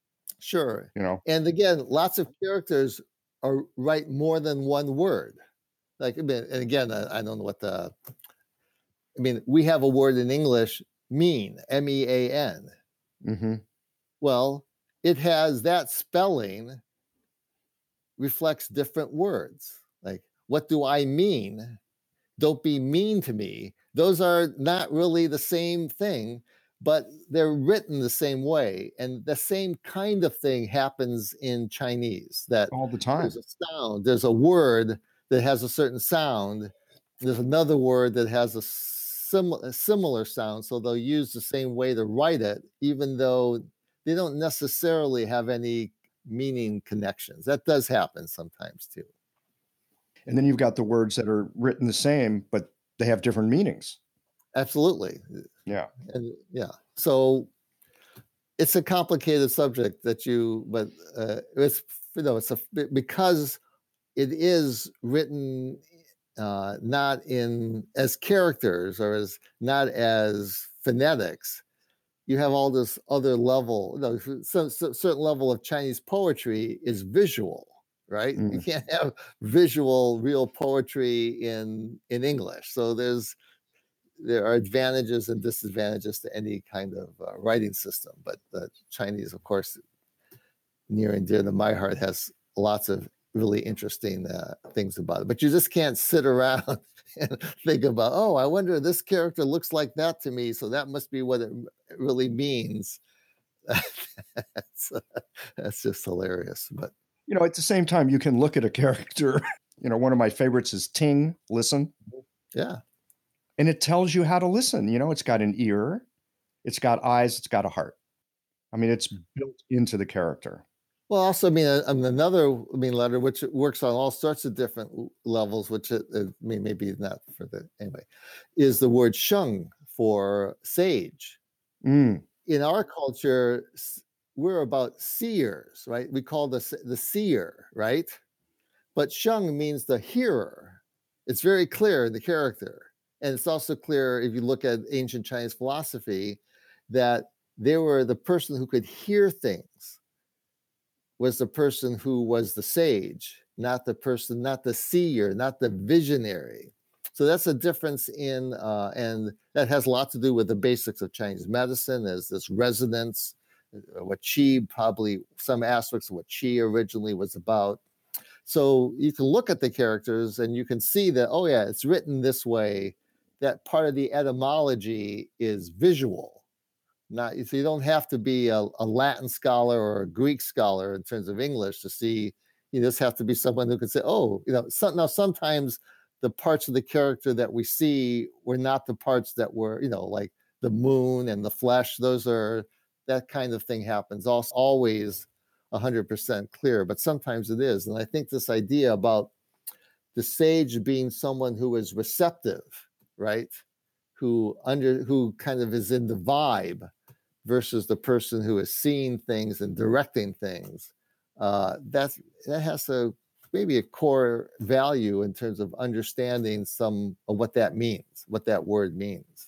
Sure. You know, and again, lots of characters are write more than one word. Like, I mean, and again, I, I don't know what the, I mean, we have a word in English, mean, M E A N. Mm-hmm. Well, it has that spelling reflects different words. Like, what do I mean? Don't be mean to me. Those are not really the same thing, but they're written the same way. And the same kind of thing happens in Chinese, that All the time. there's a sound, there's a word that has a certain sound. There's another word that has a sim- similar sound. So they'll use the same way to write it, even though they don't necessarily have any meaning connections. That does happen sometimes too. And then you've got the words that are written the same, but they have different meanings. Absolutely. Yeah. And yeah. So it's a complicated subject that you, but uh, it's, you know, it's a, because it is written uh, not in as characters or as not as phonetics. You have all this other level, you know, some, some certain level of Chinese poetry is visual, right? Mm. You can't have visual, real poetry in in English. So there's there are advantages and disadvantages to any kind of uh, writing system. But the Chinese, of course, near and dear to my heart, has lots of really interesting uh, things about it. But you just can't sit around and think about, oh, I wonder this character looks like that to me, so that must be what it really means. that's, uh, that's just hilarious. But you know, at the same time, you can look at a character. You know, one of my favorites is Ting, listen. Yeah. And it tells you how to listen. You know, it's got an ear, it's got eyes, it's got a heart. I mean, it's built into the character. Well, also, I mean, uh, another I mean letter which works on all sorts of different levels, which it, it may maybe not for the anyway, is the word sheng for sage. Mm. In our culture, we're about seers, right? We call the the seer, right? But sheng means the hearer. It's very clear in the character, and it's also clear if you look at ancient Chinese philosophy that they were the person who could hear things. Was the person who was the sage, not the person, not the seer, not the visionary. So that's a difference in, uh, and that has a lot to do with the basics of Chinese medicine, as this resonance, what qi, probably some aspects of what qi originally was about. So you can look at the characters and you can see that, oh yeah, it's written this way. That part of the etymology is visual. Not, so you don't have to be a, a Latin scholar or a Greek scholar in terms of English to see. You just have to be someone who can say, oh, you know, some, now sometimes the parts of the character that we see were not the parts that were, you know, like the moon and the flesh. Those are, that kind of thing happens. Also, always one hundred percent clear, but sometimes it is. And I think this idea about the sage being someone who is receptive, right? Who under, who kind of is in the vibe, versus the person who is seeing things and directing things. Uh, that's, that has a maybe a core value in terms of understanding some of what that means, what that word means.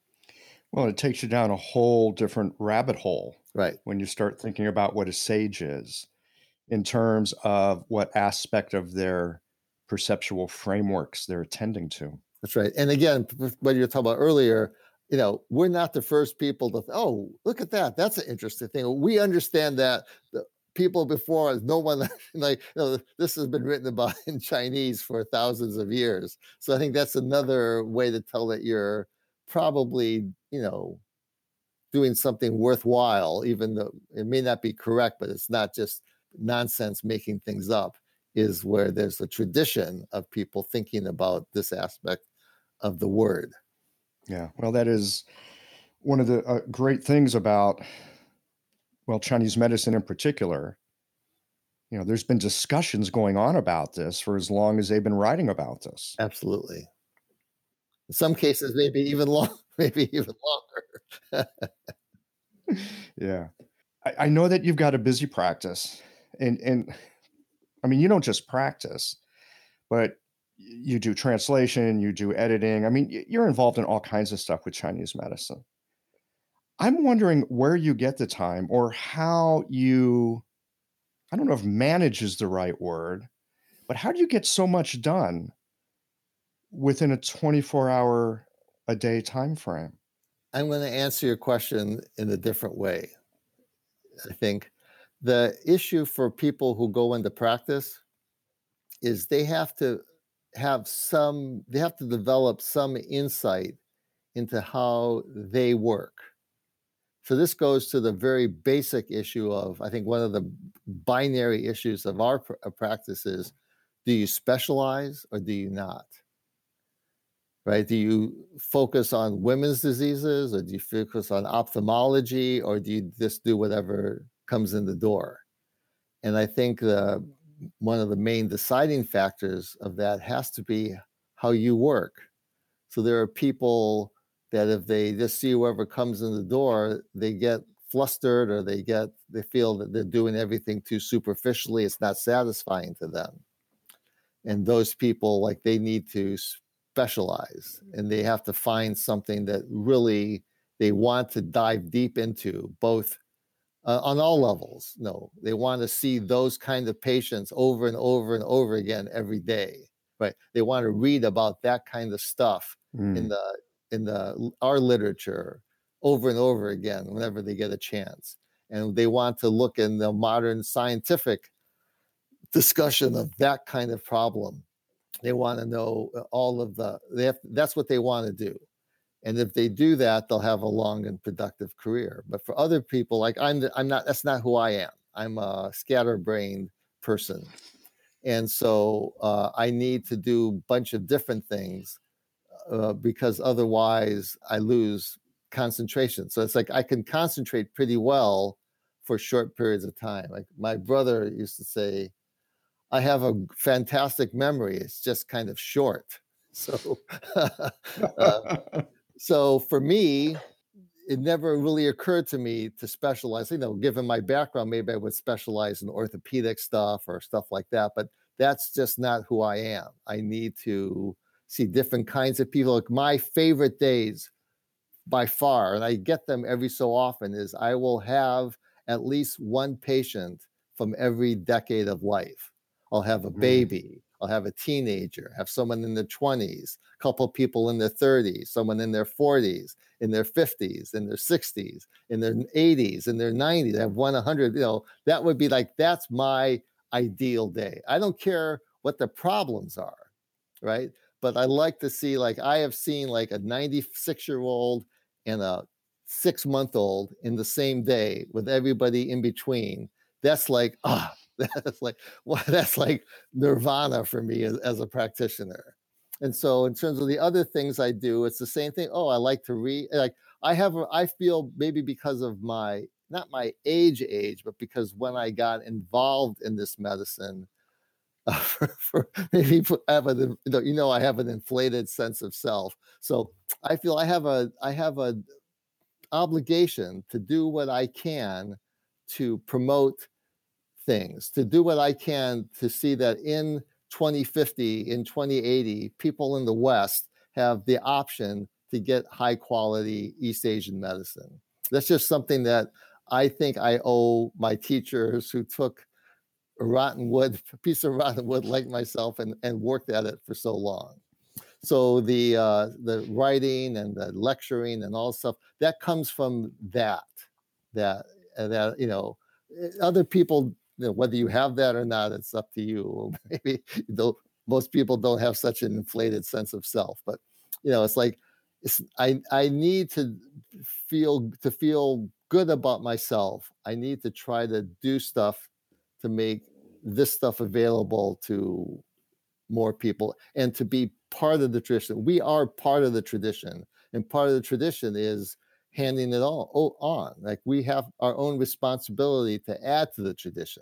Well, it takes you down a whole different rabbit hole, right? When you start thinking about what a sage is in terms of what aspect of their perceptual frameworks they're attending to. That's right. And again, what you were talking about earlier, you know, we're not the first people to, oh, look at that. That's an interesting thing. We understand that the people before us, no one, like, you know, this has been written about in Chinese for thousands of years. So I think that's another way to tell that you're probably, you know, doing something worthwhile, even though it may not be correct, but it's not just nonsense making things up, is where there's a tradition of people thinking about this aspect of the word. Yeah, well, that is one of the uh, great things about, well, Chinese medicine in particular. You know, there's been discussions going on about this for as long as they've been writing about this. Absolutely. In some cases, maybe even long, maybe even longer. Yeah, I, I know that you've got a busy practice, and and I mean, you don't just practice, but you do translation, you do editing. I mean, you're involved in all kinds of stuff with Chinese medicine. I'm wondering where you get the time, or how you, I don't know if manage is the right word, but how do you get so much done within a twenty-four hour a day time frame? I'm going to answer your question in a different way. I think the issue for people who go into practice is they have to have some, they have to develop some insight into how they work. So this goes to the very basic issue of, I think one of the binary issues of our pr- practice is, do you specialize or do you not? Right? Do you focus on women's diseases, or do you focus on ophthalmology, or do you just do whatever comes in the door? And I think the one of the main deciding factors of that has to be how you work. So there are people that if they just see whoever comes in the door, they get flustered, or they get they feel that they're doing everything too superficially. It's not satisfying to them. And those people, like, they need to specialize, and they have to find something that really they want to dive deep into, both uh, on all levels. No, they want to see those kind of patients over and over and over again every day, right? They want to read about that kind of stuff mm. in the in the our literature over and over again whenever they get a chance. And they want to look in the modern scientific discussion of that kind of problem. They want to know all of the, they have, that's what they want to do. And if they do that, they'll have a long and productive career. But for other people, like I'm, I'm not, that's not who I am. I'm a scatterbrained person. And so uh, I need to do a bunch of different things uh, because otherwise I lose concentration. So it's like I can concentrate pretty well for short periods of time. Like my brother used to say, I have a fantastic memory. It's just kind of short. So, uh, so for me, it never really occurred to me to specialize. You know, given my background, maybe I would specialize in orthopedic stuff or stuff like that. But that's just not who I am. I need to see different kinds of people. Like my favorite days, by far, and I get them every so often, is I will have at least one patient from every decade of life. I'll have a baby, I'll have a teenager, have someone in their twenties, a couple people in their thirties, someone in their forties, in their fifties, in their sixties, in their eighties, in their nineties. I have one hundred, you know, that would be like, that's my ideal day. I don't care what the problems are, right? But I like to see, like, I have seen like a ninety-six-year-old and a six-month-old in the same day with everybody in between. That's like, ah, that's like, well, that's like nirvana for me as, as a practitioner. And so in terms of the other things I do, it's the same thing. Oh, I like to read. Like I have, a, I feel maybe because of my, not my age age, but because when I got involved in this medicine, uh, for, for maybe I have a, you know, I have an inflated sense of self. So I feel I have a, I have a obligation to do what I can to promote things, to do what I can to see that in twenty fifty, in twenty eighty, people in the West have the option to get high quality East Asian medicine. That's just something that I think I owe my teachers who took a rotten wood, a piece of rotten wood like myself, and, and worked at it for so long. So the uh, the writing and the lecturing and all stuff, that comes from that, that, uh, that, you know, other people, you know, whether you have that or not, it's up to you. Maybe though most people don't have such an inflated sense of self, but you know, it's like it's, I I need to feel to feel good about myself. I need to try to do stuff to make this stuff available to more people and to be part of the tradition. We are part of the tradition, and part of the tradition is handing it all on. Like we have our own responsibility to add to the tradition.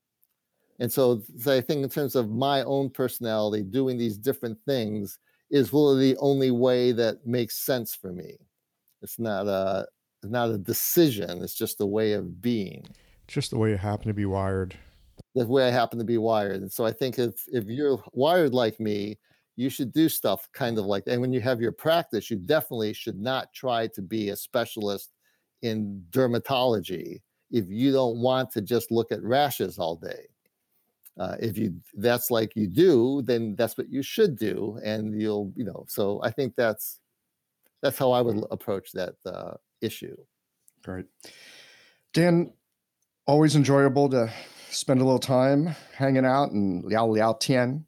And so, so I think in terms of my own personality, doing these different things is really the only way that makes sense for me. It's not a, it's not a decision. It's just a way of being. Just the way you happen to be wired. The way I happen to be wired. And so I think if, if you're wired like me, you should do stuff kind of like that. And when you have your practice, you definitely should not try to be a specialist in dermatology if you don't want to just look at rashes all day. Uh, if you that's like you do, then that's what you should do, and you'll, you know. So I think that's that's how I would approach that uh, issue. Great, Dan. Always enjoyable to spend a little time hanging out and liao liao tian.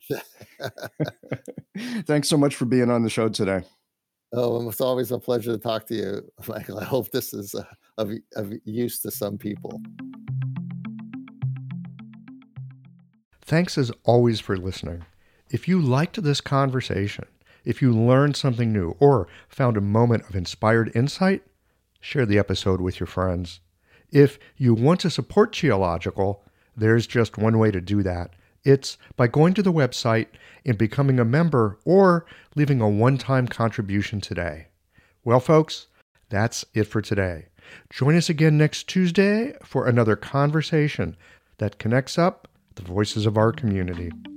Thanks so much for being on the show today. Oh, it's always a pleasure to talk to you, Michael. I hope this is uh, of, of use to some people. Thanks as always for listening. If you liked this conversation, if you learned something new or found a moment of inspired insight, share the episode with your friends. If you want to support Qiological, there's just one way to do that. It's by going to the website and becoming a member or leaving a one-time contribution today. Well, folks, that's it for today. Join us again next Tuesday for another conversation that connects up the voices of our community.